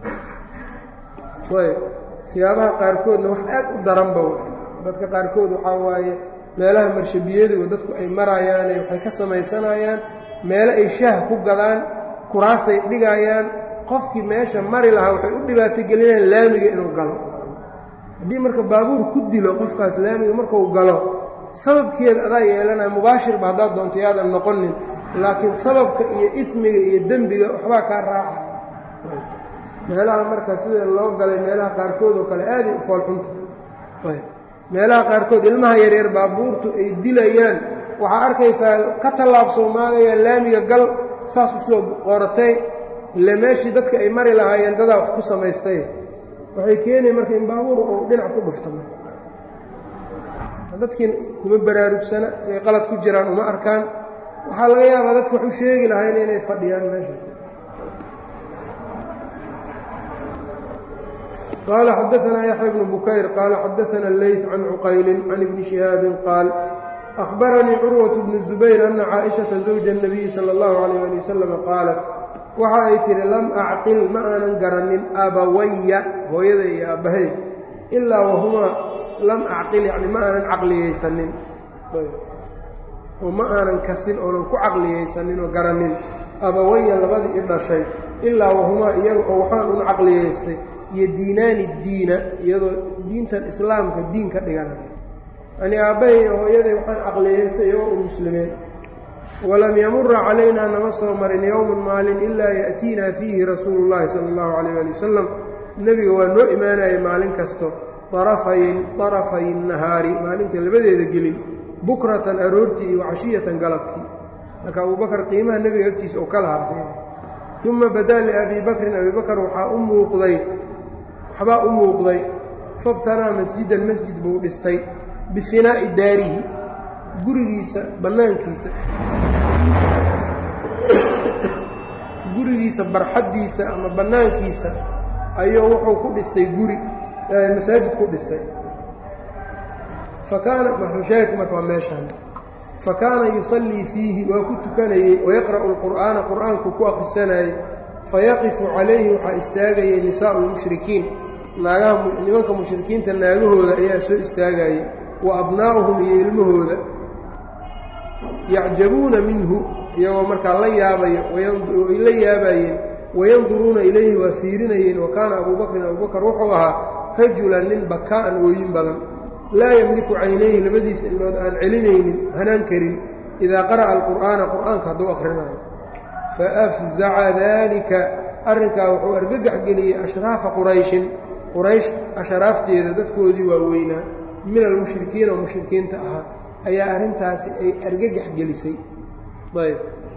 ayb siyaabaha qaarkoodna wax aad u daranba dadka qaarkood waxaa waaye meelaha marshabiyadigo dadku ay maraayaane waxay ka samaysanayaan meelo ay shaah ku gadaan kuraasay dhigayaan qofkii meesha mari lahaa waxay u dhibaato gelinayaan laamiga inuu galo haddii marka baabuur ku dilo qofkaas laamiga markuu galo sababkeeda adaa yeelanaya mubaashirba haddaad doonto yaadan noqonin laakiin sababka iyo ismiga iyo dembiga waxbaa kaa raaca meelaha marka sida loo galay meelaha qaarkood oo kale aaday u foolxunta meelaha qaarkood ilmaha yaryar baabuurtu ay dilayaan waxaa arkaysaa ka tallaabsoomaagayaan laamiga gal saas usoo qooratay ile meeshii dadka ay mari lahaayeen dadaa wax ku samaystay waxay keenaya marka in baabuur uu dhinac ku dhufto dadkiina kuma baraarugsana inay qalad ku jiraan uma arkaan waxaa laga yaabaa dadka wax u sheegi lahayn inay fadhiyaan meeshaas qaala xadaanaa yaxya bnu bukayr qaala xadaana leyt can cuqaylin can ibni shihaabin qaal أخbaranii curwaة bnu zubayr ana caaئiشhaةa zawja الnabiyi salى اllahu عalayه ali wasalam qaalat waxa ay tihi lam acqil ma aanan garanin abawaya hooyada iyo aabbahay ilaa wahumaa lam acqil yani ma aanan caqliyeysanin oo ma aanan kasin oonan ku caqliyeysanin oo garanin abawaya labadii i dhashay ilaa wahumaa iyaga oo waxaan un caqliyeystay iyo diinaani diina iyadoo diintan islaamka diin ka dhiganaya yani aabbahay iyo hooyaday waxaan caqliyeystay iyagoo u muslimiin walam yamura calaynaa nama soo marin yowman maalin ilaa ya'tiinaa fiihi rasuulu llaahi sala allahu calayh ali wasalam nebiga waa noo imaanaya maalin kasto darafay nahaari maalinta labadeeda gelin bukratan aroortii iyo cashiyatan galabkii marka abubakar qiimaha nebiga agtiisa oo ka lahaa uma badaa liabii bakrin abii bakar waxbaa u muuqday fabtanaa masjidan masjid buu dhistay bifinaa'i daarihi gurigiisa bannaankiisa gurigiisa barxaddiisa ama bannaankiisa ayuu wuxuu ku dhistay guri masaajid ku dhistay fakaana maxlushaahidka marka waa meeshaan fakaana yusallii fiihi waa ku tukanayey wayaqra'u alqur'aana qur'aanku ku akhrisanayey fayaqifu calayhi waxaa istaagayay nisaa'u lmushrikiin nimanka mushrikiinta naagahooda ayaa soo istaagayey wa abnaa'uhum iyo ilmahooda yacjabuuna minhu iyagoo markaa la yaabayo ay la yaabayeen wayanduruuna ilayhi waa fiirinayeen wa kaana abubakrin abubakar wuxuu ahaa rajulan nin bakaa'an ooyin badan laa yamliku caynayhi labadiisa indhood aan celinaynin hanaan karin idaa qara'a alqur'aana qur'aanka hadduu akhrinayo faafzaca daalika arrinkaa wuxuu argagax geliyey ashraafa qurayshin quraysh ashraafteeda dadkoodii waaweynaa min almushrikiina oo mushrikiinta ahaa ayaa arrintaasi ay argagax gelisay. ayb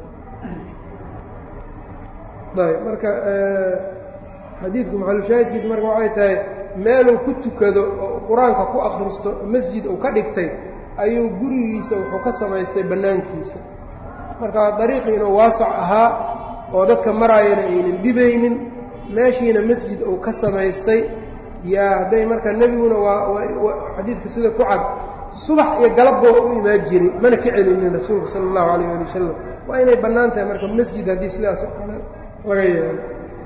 marka xadiidku maxalushaahidkiisa marka waxay tahay meeluu ku tukado oo qur-aanka ku akhristo masjid uu ka dhigtay ayuu gurigiisa wuxuu ka samaystay bannaankiisa. marka dariiqii inuu waasac ahaa oo dadka maraayana aynan dhibaynin, meeshiina masjid uu ka samaystay yaa hadday marka nebiguna waa xadiidka sida ku cad subax iyo galabba u imaan jiray, mana ka celinin rasuulka sala allahu calayh ali wasalam. waa inay bannaan tahay marka masjid haddii sidaas oo kale laga yeelo.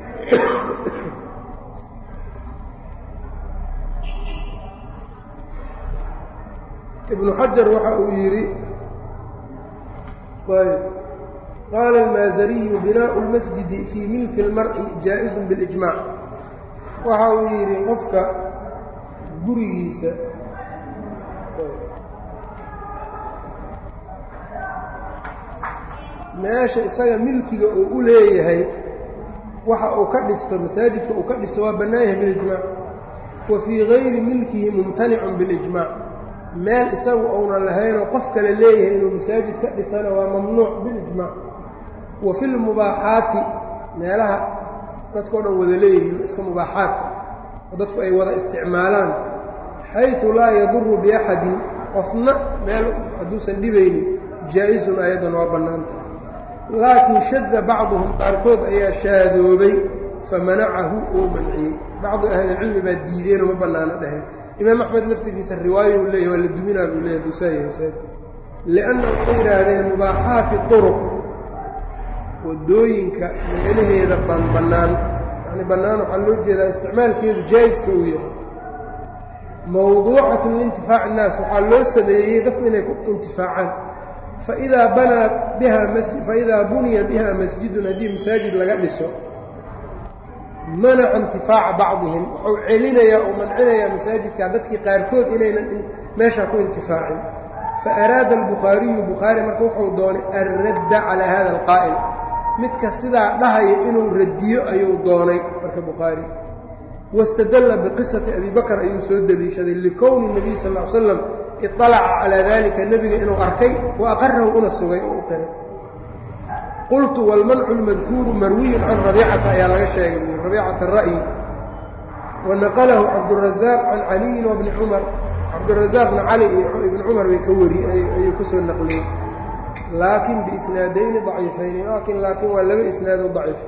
ibnu xajar waxa uu yidhi qaala almaazariyu binaau اlmasjidi fii milki اlmar'i jaa'izu biاlijmac. waxa uu yidhi qofka gurigiisa meesha isaga milkiga uu u leeyahay waxa uu ka dhisto masaajidka uu ka dhisto waa bannaan yahay bilijmac. wa fii gayri milkihi mumtanicun biاlijmac. meel isagu uunan lahaynoo qof kale leeyahay inuu masaajid ka dhisana waa mamnuuc bilijmac. wa fi lmubaaxaati meelaha dadkao dhan wada leeyihiin iska mubaaxaadka oo dadku ay wada isticmaalaan, xayثu laa yaduru biaxadin qofna meel hadduusan dhibaynin, jaa-izun ayadan waa bannaanta. laakiin shada bacduhum qaarkood ayaa shaadoobay famanacahu uu manciyey. bacdu ahlilcilmi baa diideenoo ma bannaano dhaheen. imaam axmed laftirkiisa riwaayo uu leeyahy waa la duminaa buu leeyahy busaaya masaajid lianna waxay yidhaahdeen mubaaxaati turuq waddooyinka meelaheeda bannaan yani bannaan waxaa loo jeedaa isticmaalkeedu jaa-iska uu yahay mawduucatun liintifaaci innaas waxaa loo sameeyey dadku inay ku intifaacaan. faidaa buniya biha masjidun haddii masaajid laga dhiso manaca intifaaca bacdihim wuxuu celinayaa oo mancinayaa masaajidka dadkii qaarkood inaynan meeshaa ku intifaacin. faaraada albukhaariyu bukhaari marka wuxuu doonay alradda calaa hada alqaa'il, midka sidaa dhahaya inuu radiyo ayuu doonay marka bukhaari. wاstadalla biqisati abi bakr ayuu soo deliishaday likowni الnabiy sal ا ly slam iطalaca calaa dalika nebiga inuu arkay wa aqarahu una sugay oo u qiray. qultu wاlmancu اlmadkuuru marwiyun can rabiicata ayaa laga sheegay rabiicata الra'yi wanaqalahu cabdالrazaaq can caliyin wabni cumar. cabdالrazaaq bn cali iyo ibn cumar bay ka wari ayuu ka soo naqliyey laakin biisnaadayni ضaciifayni laakiin waa laba isnaad oo daciif.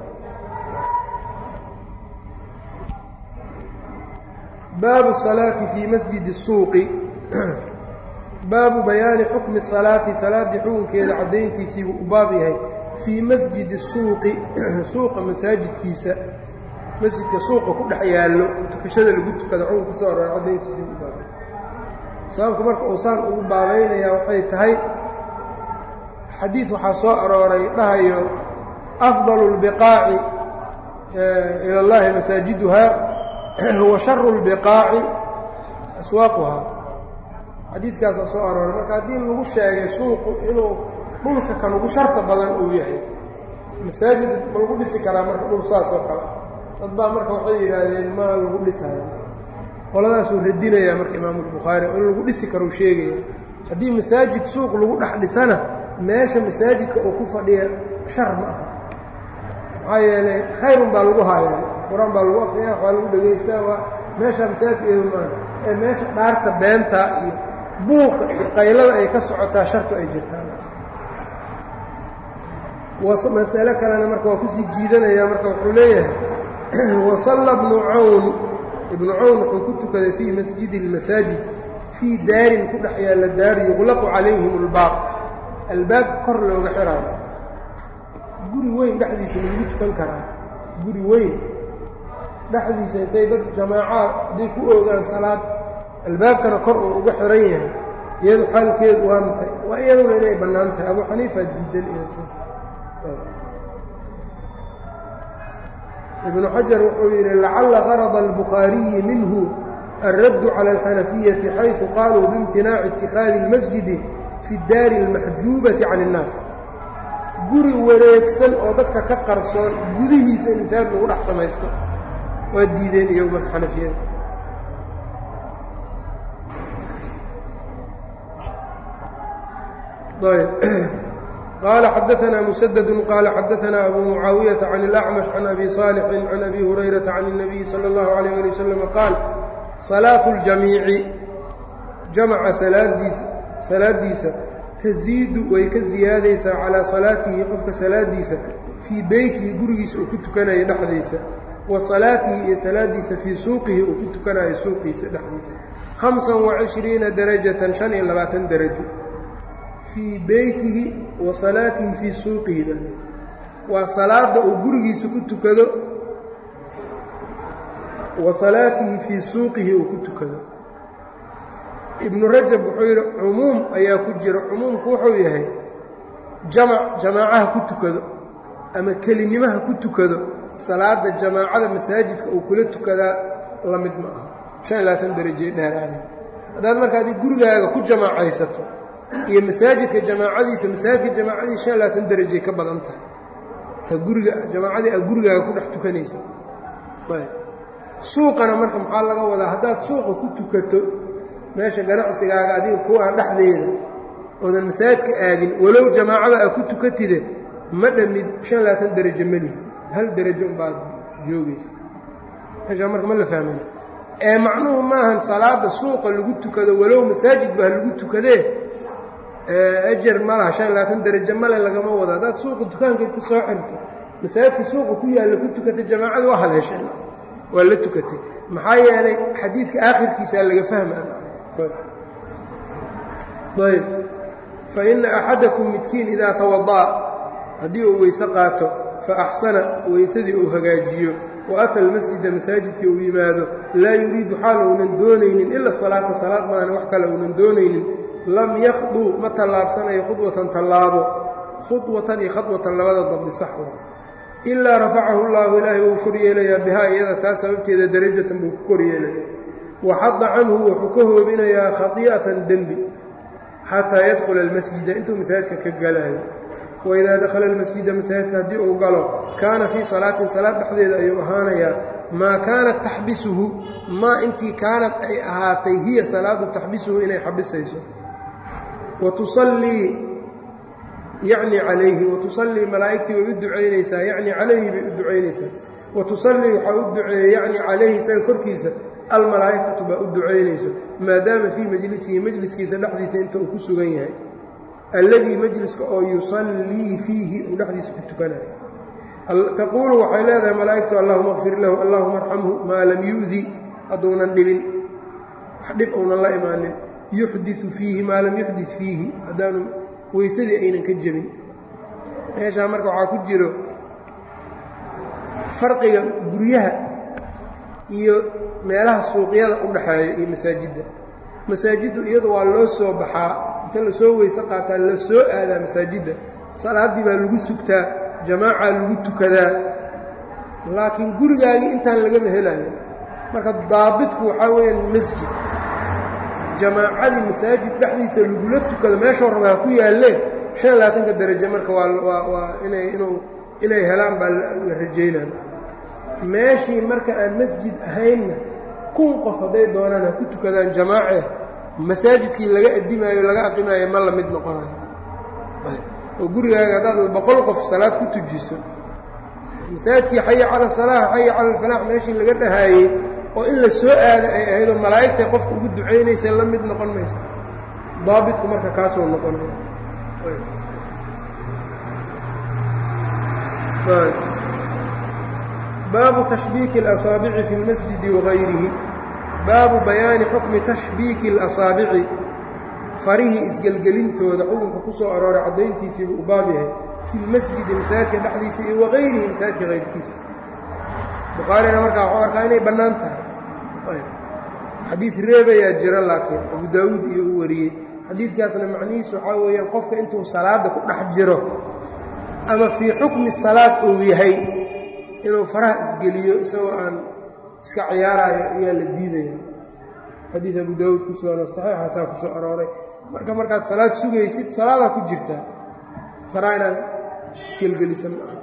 baabu الصalaaةi fii masjidi الsuuqi baabu bayaani xukmi الصalaati salaaddii xukunkeeda caddayntiisii buu u baab yahay fii masjidi الsuuqi suuqa masaajidkiisa masjidka suuqa ku dhex yaallo tukashada lagu tukada xukun ku soo aroora caddayntiisii buu baabay. sababka marka uu saan ugu baabaynayaa waxay tahay xadiid waxaa soo arooray dhahayo afdalu اlbiqaaci ila اllahi masaajiduha wa sharu اlbiqaaci aswaaquhaa. xadiidkaasaa soo arooray marka haddii lagu sheegay suuqu inuu dhulka kan ugu sharta badan uu yahay, masaajid ma lagu dhisi karaa marka dhul saas oo kale? dad baa marka waxay yidhaahdeen ma lagu dhisayo. qoladaasuu radinayaa marka imaamulbukhaari oo in lagu dhisi karou sheegaya. haddii masaajid suuq lagu dhex dhisana meesha masaajidka uu ku fadhiya shar ma aha, maxaa yeelay khayrun baa lagu haaya, qur-aan baa lagu aqriyaa, waa lagu dhegaystaa, waa meesha masaajidkeedu maaha ee meesha dhaarta beentaa iyo buuqa iyo qaylada ay ka socotaa shartu ay jirtaan. masale kalena marka waa kusii jiidanaya marka wuxuu leeyahay wasalla ibnu cawn wuxuu ku tukaday fii masjidi اlmasaajid fii daarin ku dhex yaalla daar yuqlaqu calayhim اlbaab, albaab kor looga xiraayo. guri weyn dhexdiisa lagu tukan karaa, guri weyn dhexdiisa intay dad jamaacaad hadday ku oogaan salaad albaabkana kor uu uga xiran yahay, iyadu xaalkeedu waa maxay? waa iyaduna inay bannaan tahay. abu xaniifa diidan ibnu xajar wuxuu yidhi lacalla garada albukhaariyi minhu alraddu cala alxanafiyati xayثu qaaluu biimtinaaci itikaadi اlmasjidi fi daari اlmaxjuubati can الnaas. guri wareegsan oo dadka ka qarsoon gudihiisa in masaajid lagu dhex samaysto waa diideen iyagu marka xanafiyada. طيب قال xdثna مسدد qال xdثna أbو معاaوية عن الأعمش عن أbي صالح عن أbي هريرة عن النبي صلى الله عليه ولي وسلم qاaل صلاaة الجamيici jamca salaadiisa تزiidu way ka ziyaadaysaa calىa صalaatihi qofka salaadiisa fii beytihi gurigiisa uu ku tukanayo dhexdiisa wa salaatihi iyo salaadiisa fii suuqihi uu ku tukanayo suuqiisa dhexdiisa 25 darajaةa 25 darajo fii beytihi wa salaatihi fii suuqihi ba waa salaada uu gurigiisa ku tukado wa salaatihi fii suuqihi uu ku tukado. ibnu rajab wuxuu yidhi cumuum ayaa ku jira. cumuumku wuxuu yahay jamaacaha ku tukado ama kelinimaha ku tukado salaada jamaacada masaajidka uu kula tukadaa la mid ma aha 25 daraje dheeraada. haddaad marka adii gurigaaga ku jamaacaysato iyo masaajidka jamaacadiisa 25 daraje ka badan tahay ta guriga jamaacadii aad gurigaaga ku dhex tukanaysa. suuqana marka maxaa laga wadaa? haddaad suuqa ku tukato meesha ganacsigaaga adiga kuwa dhexdeeda oodan masaajidka aadin walow jamaacada aad ku tukatide ma dhamid 25 darajo mali hal darajo baad joogaysa. meesha marka ma la fahmana macnuhu maahan salaada suuqa lagu tukado walow masaajid baa lagu tukadee ajar ma laha 25 darajo male lagama wada. haddaad suuqa dukaanka inta soo xirto masaajidka suuqa ku yaalla ku tukatay jamaacada waa haleesheen waa la tukatay. maxaa yeelay xadiidka aakhirkiisaa laga fahmaa. ayb fa ina axadakum midkiin idaa tawada'a haddii uu weyse qaato fa axsana weysadii uu hagaajiyo wa ata almasjida masaajidkii uu yimaado laa yuriidu xaal uunan doonaynin ila salaata salaad maana wax kale uunan doonaynin lam yakhduu ma tallaabsanayo khudwatan tallaabo khudwatan iyo khadwatan labada dabdi sax wa ilaa rafacahu llaahu ilaahay wuu kor yeelayaa bihaa iyada taa sababteeda darajatan buu ku kor yeelaya waxada canhu wuxuu ka hoobinayaa khadii'atan dembi xataa yadkhula almasjida intuu masaajidka ka galaayo. waidaa dakhala almasjida masaajidka haddii uu galo kaana fii salaatin salaad dhexdeeda ayuu ahaanayaa maa kaanat taxbisuhu maa intii kaanad ay ahaatay hiya salaadu taxbisuhu inay xabisayso. wa tusallii yacni calayhi wa tusallii malaa'igtii way u ducaynaysaa yacni calayhi bay u ducaynaysaa. wa tusallii waxaa u duceeyey yacni calayhi isaga korkiisa almalaa'ikatu baa u ducaynayso maadaama fii majlisihi majliskiisa dhexdiisa inta uu ku sugan yahay alladii majliska oo yusallii fiihi uu dhexdiisa ku tukanayo. taquulu waxay leedahay malaa'igtu allahuma kfir lahu allahuma arxamhu maa lam yu'di hadduunan dhibin wax dhib uunan la imaanin yuxdiu fiihi maa lam yuxdid fiihi haddaanu weysadii aynan ka jebin. meeshaa marka waxaa ku jiro farqiga guryaha iyo meelaha suuqyada u dhaxeeya iyo masaajidda. masaajiddu iyadu waa loo soo baxaa inta lasoo weyse qaataa la soo aadaa masaajidda salaaddii baa lagu sugtaa jamaacaa lagu tukadaa laakiin gurigaagii intaan lagama helayo. marka daabitku waxaa weeyaan masjid jamaacadii masaajid dhexdiisa lagula tukado meeshoo rabaa ku yaallee 25 darajo marka waa inay helaan baa la rajaynaya. meeshii marka aan masjid ahaynna 1000 qof hadday doonaan ha ku tukadaan jamaace masaajidkii laga adimaayo laga aqimaayo ma la mid noqonayo. oo gurigaaga haddaad 100 qof salaad ku tujiso masaajidkii xaya cala salaax xaya cala alfalaax meeshii laga dhahaayey oo in la soo aada ay ahaydoo malaa'igtay qofka ugu ducaynaysa la mid noqon maysa. daabitku marka kaasoo noqonayo. baabu tashbiiki اlasaabici fi اlmasjidi wagayrihi baabu bayaani xukmi tashbiiki اlasaabici farihii isgelgelintooda xukunka ku soo arooray caddayntiisiibuu u baab yahay fi lmasjidi masaajidka dhexdiisa iyo wagayrihi masaajidka kayrkiisa. bukhaarina markaa waxuu arkaa inay bannaan tahay. xadiid reebayaa jira laakiin abu daawuud iyo uu wariyey xadiidkaasna macnihiisu waxaa weeyaan qofka intuu salaadda ku dhex jiro ama fii xukmi salaad uu yahay inuu faraha isgeliyo isagoo aan iska ciyaaraayo ayaa la diidaya. xadiid abu daawuud ku sugan oo saxiixaasaa ku soo arooray. markaad salaad sugaysid salaadaa ku jirtaa faraha inaad isgelgelisa maaha.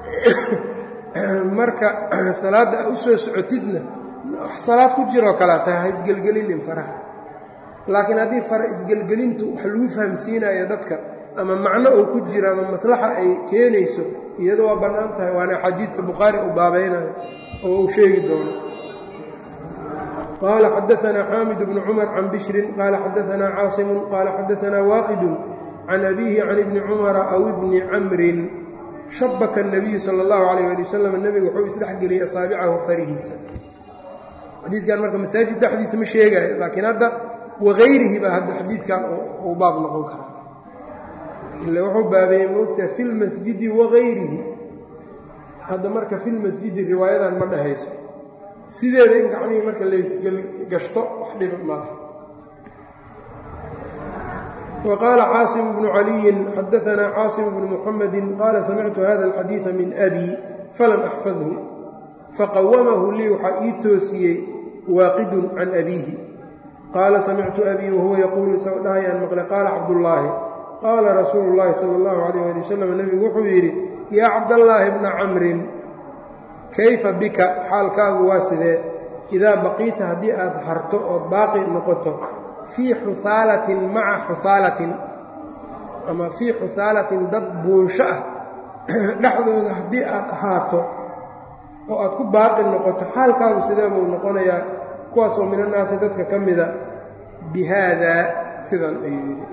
marka salaadda u soo socotidna wax salaad ku jiroo kalea tahay ha isgelgelinin faraha. laakiin haddii fara isgelgelintu wax lagu fahamsiinayo dadka ama macno uu ku jiro ama maslaxa ay keenayso iyadoo waa bannaan tahay, waana xadiidka bukhaari uu baabaynayo oo uu sheegi doono. qaala xadaanaa xaamid bnu cumar can bishrin qaala xadaanaa caasimun qaala xadaanaa waaqidun can abiihi can ibni cumara aw ibni camrin shabaka الnabiyu salى اllahu alayh ali wasalam nebigu wuxuu isdhexgeliyey asaabicahu farihiisa. xadiidkan marka masaajid dhexdiisa ma sheegayo, laakiin hadda wagayrihi baa hadda xadiidkan uu baab noqon karaa. ila wuxuu baabeeyey moogtaa fi lmasjidi wagayrihi. hadda marka fi lmasjidi riwaayadan ma dhahayso, sideeda in gacmihii marka laysgashto wax dhiba malaha. وqاaل cاaصم بن علي xdثnا cاaصم بن محمد qال سمعت hذا الxadيiث min أbي flm أxفظه faqwmه lii waxaa ii toosiyey waaqid can أbيهi qaala samictu أbي وhuwa yquل isagoo dhahayaan maqle qaala cabdاللaahi qaala rasuulu الlahi salى الlaه عalيه alي wsلم nebigu wuxuu yidhi yaa cabdاللaahi bna camrin kayfa bika xaalkaagu waa sidee إidaa baqiita haddii aad harto ood baaqi noqoto fii xuhaalatin maca xuhaalatin ama fii xuhaalatin dad buunsho ah dhexdooda haddii aad ahaato oo aad ku baaqi noqoto xaalkaagu sidee buu noqonayaa kuwaasoo minannaasi dadka ka mida bi haadaa sidan ayuu yidhi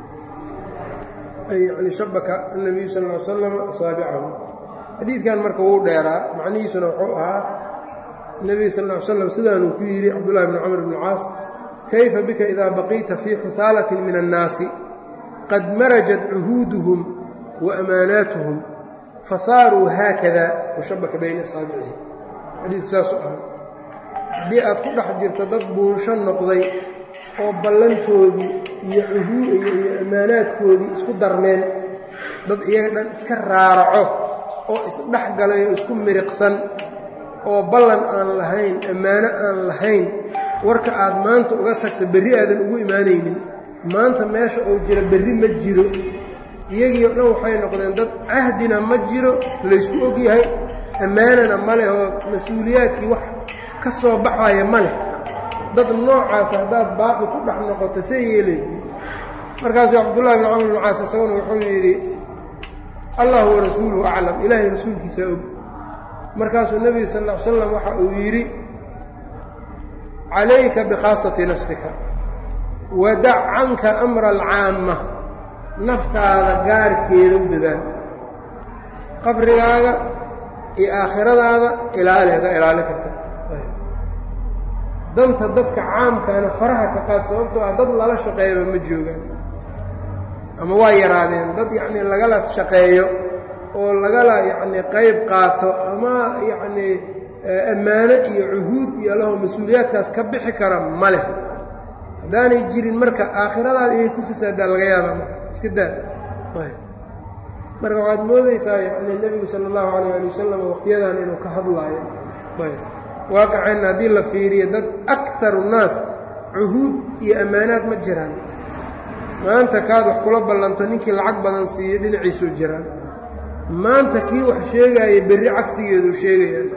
yani shabaka annabiyu sal ll ly slam asaabicahu. xadiidkan marka wuu dheeraa, macnihiisuna wuxuu ahaa nebiga sal ll ly slam sidaanuu ku yidhi cabdullahi bni camr bni caas kayfa bika idaa baqiita fii xuhaalatin min annaasi qad marajat cuhuuduhum wa amaanaatuhum fasaaruu haakada washabaka bayna asaabicihi. xadiidku saasuu ahaa, haddii aad ku dhex jirto dad buunsho noqday oo ballantoodii iyo iyo ammaanaadkoodii isku darmeen, dad iyaga dhan iska raaraco oo isdhex galay oo isku miriqsan oo ballan aan lahayn, ammaano aan lahayn, warka aad maanta uga tagta berri aadan ugu imaanaynin, maanta meesha uu jiro berri ma jiro. iyagii o dhan waxay noqdeen dad cahdina ma jiro, laysku og yahay, ammaanana ma leh oo mas-uuliyaadkii wax ka soo baxaya ma leh. dad noocaas haddaad baaqi ku dhex noqoto see yeelay. markaasuu cabdullahi bn camr bn caas isaguna wuxuu yidhi allahu warasuuluhu aclam, ilaahay rasuulkiisaa og. markaasuu nebiga sal ll ly slam waxa uu yidhi calayka bikhaasati nafsika wadac canka amra alcaamma, naftaada gaarkeeda u dadaal, qabrigaaga iyo aakhiradaada ilaali haddaa ilaali karta. danta dadka caamkaana faraha ka qaad, sababtoo ah dad lala shaqeeyaba ma joogaan ama waa yaraadeen. dad yacnii lagala shaqeeyo oo lagala yacnii qayb qaato ama yacnii ammaano iyo cuhuud iyo allahoo mas-uuliyaadkaas ka bixi kara ma leh. haddaanay jirin marka aakhiradaada inay ku fasaadaa laga yaabaa iska daa. marka waxaad moodaysaa yacnii nebigu sala allahu calayh ali wasalam waqtiyadan inuu ka hadlaayo. waaqiceenna haddii la fiiriyo dad akaru nnaas cuhuud iyo ammaanaad ma jiraan. maanta kaad wax kula ballanto ninkii lacag badan siiyo dhinaciisuu jiraan, maanta kii wax sheegaaya berri cagsigeeduu sheegayaan.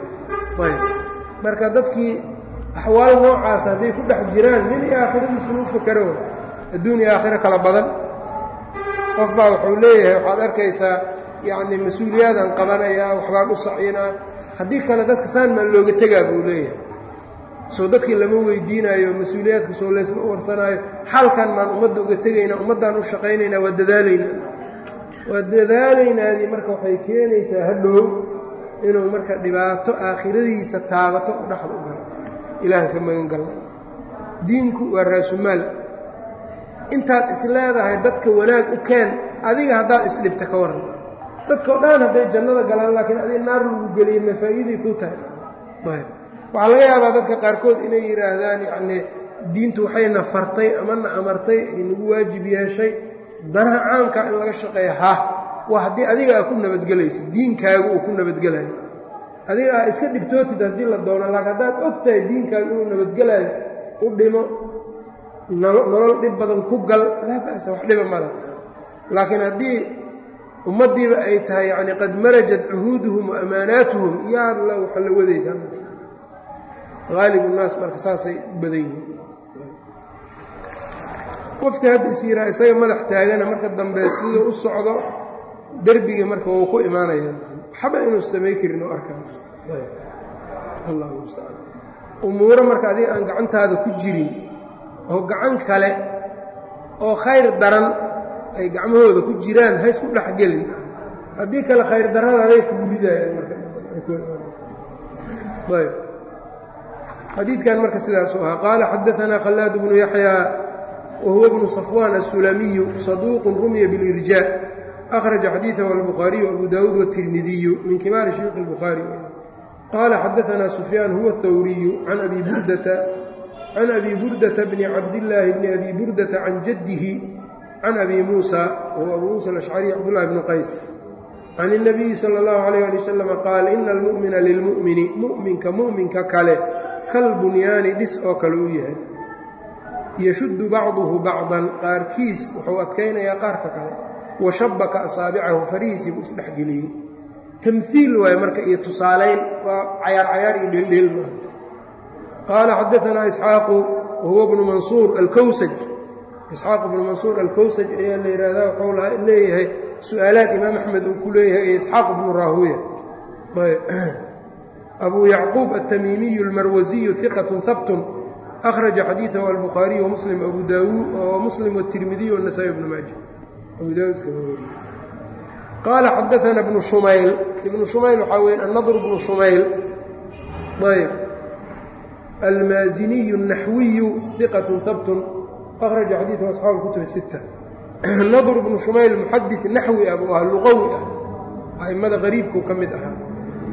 marka dadkii axwaal noocaas hadday ku dhex jiraan nin iyo aakhiradiisuna u fakero adduun iyo aakhiro kala badan. qof baa wuxuu leeyahay, waxaad arkaysaa yacnii mas-uuliyaadaan qabanayaa, waxbaan u sacyinaa, haddii kale dadka saan maa looga tegaa buu leeyahay. soo dadkii lama weydiinaayo, mas-uuliyaadka soo laysma warsanaayo, xalkan maan ummadda uga tegaynaa, ummaddaan u shaqaynaynaa, waa dadaalaynaa. waa dadaalaynaadii marka waxay keenaysaa hadhow inuu marka dhibaato aakhiradiisa taabato u dhexda u galo. ilaahan ka magan galna. diinku waa raasumaal. intaad is leedahay dadka wanaag u keen, adiga haddaad isdhibta ka waran. dadka o dhan hadday jannada galaan, laakiin adiga naar lagu geliyey ma faa'iiday ku tahay. waxaa laga yaabaa dadka qaarkood inay yidhaahdaan yacnii diintu waxayna fartay ama na amartay, ay nagu waajib yeeshay danaha caamkaa in laga shaqeeya. waa haddii adiga aa ku nabadgelaysa, diinkaagu uu ku nabadgelayo. adiga aa iska dhibtootid haddii la doono, laakiin haddaad og tahay diinkaagu inuu nabadgelayo, u dhimo, nolol dhib badan ku gal, laa ba'sa, wax dhiba mala. laakiin haddii ummaddiiba ay tahay yacnii qad marajat cuhuuduhum wa amaanaatuhum, yaa la waxa la wadaysaa. haalibu nnaas marka saasay u badan yihiin. qofka hadda is yiraa isaga madax taagana marka dambe siduu u socdo derbiga marka wuu ku imaanaya waxba inuu samay karin oo arkaa allahu mustacaan umuuro marka adiga aan gacantaada ku jirin oo gacan kale oo khayr daran ay gacmahooda ku jiraan ha isku dhex gelin haddii kale khayr darrada aday kugu ridayaan marka ayb xadiidkan marka sidaas u ahaa qaala xadaanaa khallaad bnu yaxyaa wahuwa bnu safwaan asulamiyu saduuqun rumiya bilirjaa akhraja xadiidahu albukhaariyu abu daawuud watirmidiyu min kibaari shuyuukhi albukhaari qaala xadaanaa sufyaan huwa athawriyu can abi burdata bni cabdillaahi bni abi burdata can jaddihi can abi muusa wahuwa abu muusa alashcariy cabdullahi bnu qays can الnabiyi salى اllahu alayh ali wasalam qaal ina almu'mina lilmu'mini mu'minka kale kalbunyaani dhis oo kale u yahay yashuddu bacduhu bacdan qaarkiis wuxuu adkaynayaa qaarka kale washabaka asaabicahu farihiisii buu isdhexgeliyey tamhiil waaye marka iyo tusaalayn waa cayaar iyo dheeldheel maaha qaala xadaanaa isxaaqu wahuwa bnu mansuur alkowsaj isxaaq bnu mansuur alkowsaj ayaa la yihahdaa wuxuu leeyahay su-aalaad imaam axmed uu ku leeyahay ee isxaaq bnu raahuya abu yacquub altamiimiyu almarwasiyu hiqatun habtun akhraja xadiidahu albukhaariyu wamuslim abu daawuud wamuslim watirmidiy wanasaa'i bnu maaja abu daawud qaala xadaana ibnu shumayl waxaa weeye annadr bnu shumayl ayb almaaziniyu الnaxwiyu hiqatun habtun akhraja xadiidahu asxaabu kutub الsita nadr bnu shumayl muxadid naxwi ah buu ahaa luqawi ah a'immada qariibkuu ka mid ahaa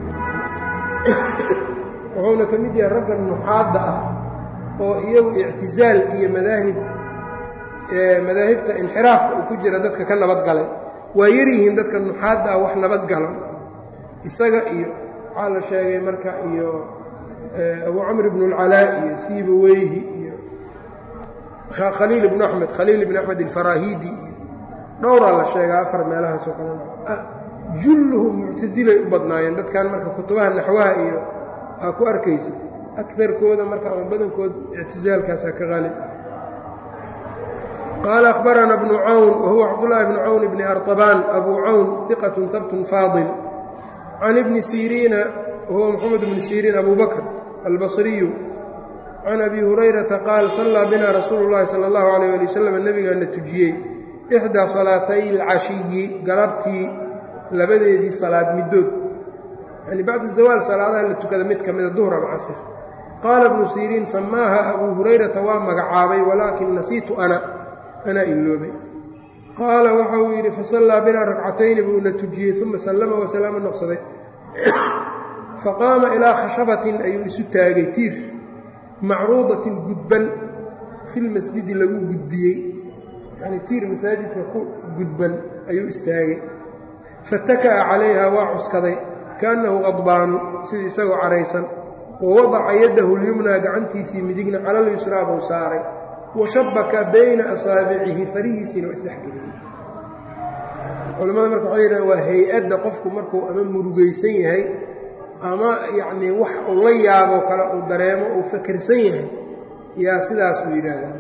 wuxuuna ka mid yahay ragga nuxaadda ah oo iyagu ictizaal iyo madaahibta inxiraafka uu ku jira dadka ka nabadgalay waa yaryihiin dadka nuxaadda ah wax nabadgalo isaga iyo waxaa la sheegay marka iyo abu camr bnu اlcalaa iyo siibaweyhi iyo khaliil ibn axmed alfarahidi iyo dhowraa la sheegaa afar meelahaasoo kale julluhum muctasilay u badnaayeen dadkan marka kutubaha naxwaha iyo aa ku arkaysa akarkooda marka ama badankood ictisaalkaasaa ka qaalib ah qaala akhbarana bnu cawn wahuwa cabdullaahi bnu cawn bni artabaan abu cawn hiqatun habtun faadil can ibni siriina wahuwa moxamed bni siriin abu bakr albasriyu can abi hurayrata qaal sallaa binaa rasuulu llaahi sala allahu calayh ali wasalam nebigaana tujiyey ixdaa salaatay alcashiyi galabtii labadeedii salaad middood yani bacda zawaal salaadaha la tukada mid ka mida duhr ama casr qaala ibnu siriin samaaha abuu hurayrata waa magacaabay walaakin nasiitu anaa iloobay qaala waxa uu yidhi fasallaa binaa rakcatayni buuna tujiyey uma sallama wasalaama noqsaday faqaama ilaa khashabatin ayuu isu taagay tiir macruudatin gudban filmasjidi lagu gudbiyey yacnii tiir masaajidka ku gudban ayuu istaagay fataka'a calayha waa cuskaday kaannahu qadbaanu sidii isagoo caraysan wa wadaca yaddahu lyumnaa gacantiisii midigna cala lyusraa buu saaray wa shabbaka bayna asaabicihi farihiisiina waa isdhexgeliyey culimmada marka waxay yidhahdeen waa hay-adda qofku markuu ama murugaysan yahay ama yacnii wax uu la yaaboo kale uu dareemo uu fakersan yahay yaa sidaasuu yidhaahdaa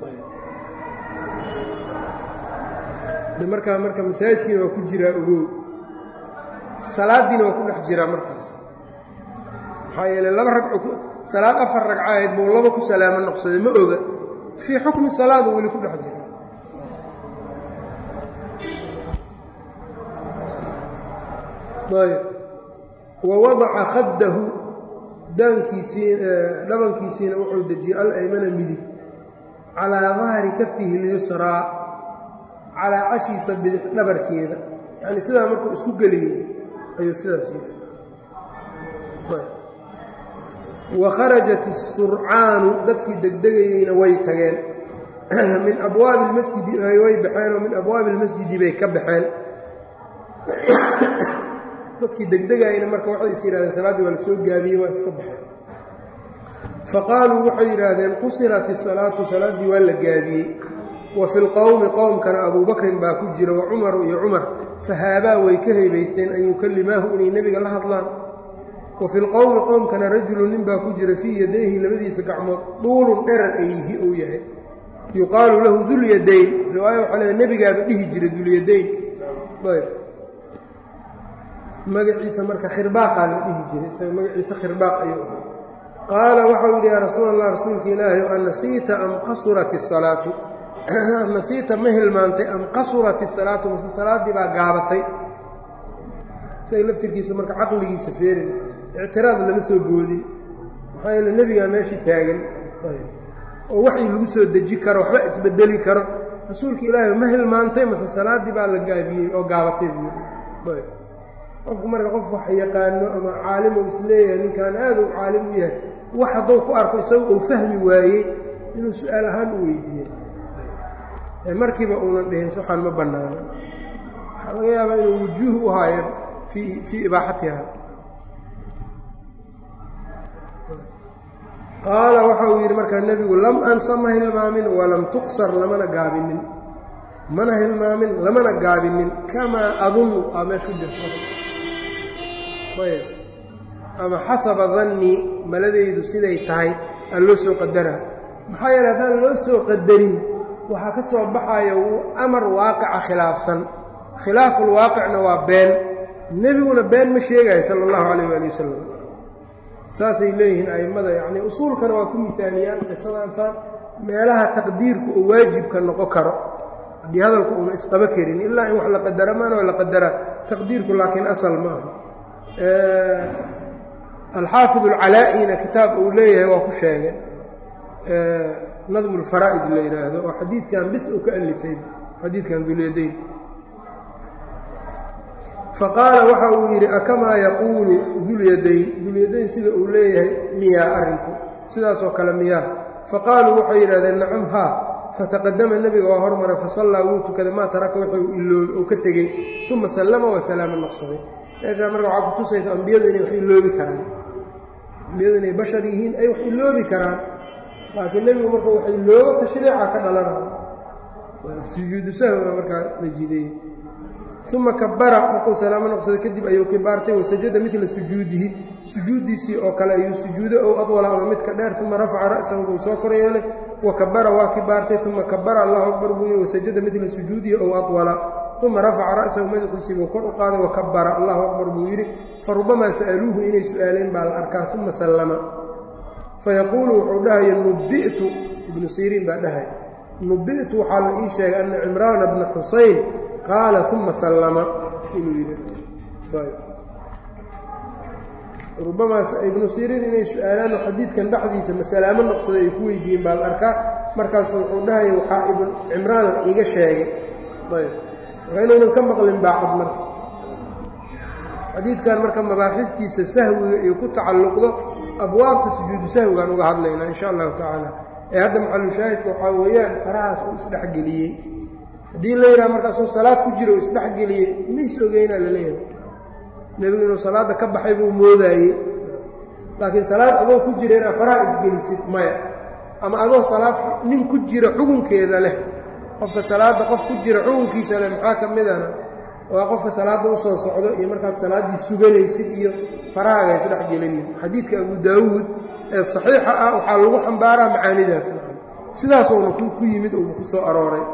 markaa marka masaajidkiina waa ku jiraa ogow salaaddiina waa ku dhex jiraa markaas maxaa yeeley laba ragco salaad afar ragco ahayd buu laba ku salaamo noqsaday ma oga fii xukmi salaadu weli ku dhex jiraa ayb wawadaca khaddahu dhabankiisiina wuxuu dejiyey alaymana midig calaa dahri kafihi lyusraa calaa cashiisa bidix dhabarkeeda yacni sidaa markuu isku geliyey ayuu sidaas yidhi wa kharajat isurcaanu dadkii degdegayeyna way tageen min abwaabi lmasjidi way baxeen oo min abwaabi almasjidi bay ka baxeen dadkii degdegayna marka waxay is yidhahdeen salaaddii waa la soo gaabiyey waa iska baxeen faqaaluu waxay yidhaahdeen qusirat isalaatu salaaddii waa la gaabiyey wa fi lqowmi qowmkana abuu bakrin baa ku jira wa cumaru iyo cumar fahaabaa way ka haybaysteen an yukallimaahu inay nebiga la hadlaan wa fi lqowmi qowmkana rajulu nin baa ku jira fii yadayhi labadiisa gacmood duulun dherar ayyihi uu yahay yuqaalu lahu dulyadayn riwaaya waxaa leedahay nebigaaba dhihi jiray dulyadayn ayb magaciisa marka khirbaaqaa la dhihi jiray isaga magaciisa khirbaaq ayuu ahaa qaala waxau yidhi yaa rasuul allah rasuulka ilaahay anasiita am qasurat isalaatu nasiita ma hilmaantay am qasurat isalaatu mase salaaddii baa gaabatay isaga laftirkiisa marka caqligiisa feerin ictiraad lama soo boodin maxaa yeele nebigaa meeshii taagan oo waxii lagu soo deji karo waxba isbedeli karo rasuulka ilaahay ma hilmaantay mase salaaddii baa la gaabiyey oo gaabatay buuyb qofku marka qof wax yaqaano ama caalim uu isleeyahay ninkan aad uu caalim u yahay wax hadduu ku arko isaga uu fahmi waayey inuu su-aal ahaan u weydiiye markiiba uunan dhihin waxaan ma bannaano waxaa laga yaabaa inuu wujuuh u haayo fii ibaaxatiha qaala waxa uu yidhi markaa nebigu lam ansa ma hilmaamin walam tuqsar lamana gaabinin mana hilmaamin lamana gaabinin kamaa adunnu aa meesha ku jirto ayb ama xasaba dannii maladaydu siday tahay aan loo soo qadaraa maxaa yeele haddaan loo soo qadarin waxaa ka soo baxaya amar waaqica khilaafsan khilaafulwaaqicna waa been nebiguna been ma sheegayo sala allahu calayh waali wasalam saasay leeyihiin a'immada yacnii usuulkana waa ku mihaaliyaan qisadaasaan meelaha taqdiirku oo waajibka noqon karo haddii hadalku uuna isqaba karin ilaa in wax la qadara maana waa la qadaraa taqdiirku laakiin asal ma aha alxaafid alcalaa-ina kitaab uu leeyahay waa ku sheegay nadmu lfaraa'id la yidhaahdo oo xadiidkan bis uu ka alifay xadiidkan dulyadayn faqaala waxa uu yidhi akamaa yaquulu dulyadayn sida uu leeyahay miyaa arrinku sidaasoo kale miyaa faqaaluu waxay yidhahdeen nacam haa fataqadama nebiga waa hormaray fasallaa wuu tukaday maa taraka wuxuu uu ka tegey uma sallama wa salaama noqsaday meeshaa marka waxaa ku tusaysa ambiyadu inay wax iloobi karaan ambiyadu inay bashar yihiin ay wax iloobi karaan laakiin nebigu marka wax iloobo tashriica ka dhalanaya sujuudu sahwiga markaa la jideeyey uma kabara markuu salaamo noqsaday kadib ayuu kibaartay wasajada midla sujuudihi sujuuddiisii oo kale ayuu sujuudo ow adwala ama midka dheer uma rafaca ra'sahu buu soo kor yeelay wa kabara waa kibaartay uma kabara allahu akbar buu yidhi wasajada midla sujuudihi ow adwala uma rafaca ra'sahu madaxiisii buu kor u qaaday wa kabara allahu akbar buu yidhi fa rubamaa sa'aluuhu inay su-aaleen baa la arkaa uma sallama fayaquulu wuxuu dhahaya nubi'tu ibnu siriin baa dhahay nubi'tu waxaa la ii sheegay ana cimraana bna xusayn qaala uma sallama inuu yidhi rubamaa ibnu siriin inay su-aalaan xadiidkan dhexdiisa masalaamo noqsaday ay ku weydiiyeen baa la arkaa markaasu wuxuu dhahaya waxaa ibn cimraan iiga sheegay ayb marka inuunan ka maqlin baacad marka xadiidkan marka mabaaxiftiisa sahwiga iyo ku tacalluqdo abwaabta sujuudu sahwigaan uga hadlaynaa insha allahu tacaala ee hadda maxalushaahidka waxaa weeyaan farahaas uu isdhexgeliyey haddii la yidhaha markaasuu salaad ku jiro uu isdhexgeliyey ma is ogeynaa laleeyahay nebigu inuu salaadda ka baxay buu moodaayey laakiin salaad adoo ku jira inaad faraha isgelisid maya ama adoo salaad nin ku jira xugunkeeda leh qofka salaadda qof ku jira xugunkiisa leh maxaa ka midana waa qofka salaadda u soo socdo iyo markaad salaaddii suganaysid iyo farahaaga isdhexgelinin xadiidka abu daawuud ee saxiixa ah waxaa lagu xambaaraa macaanidaas sidaasuuna ku yimid uuna ku soo arooray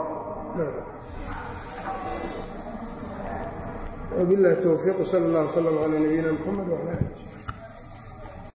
wabillahi towfiiq sala allah w slam calaa nabiyina muxamed wala ali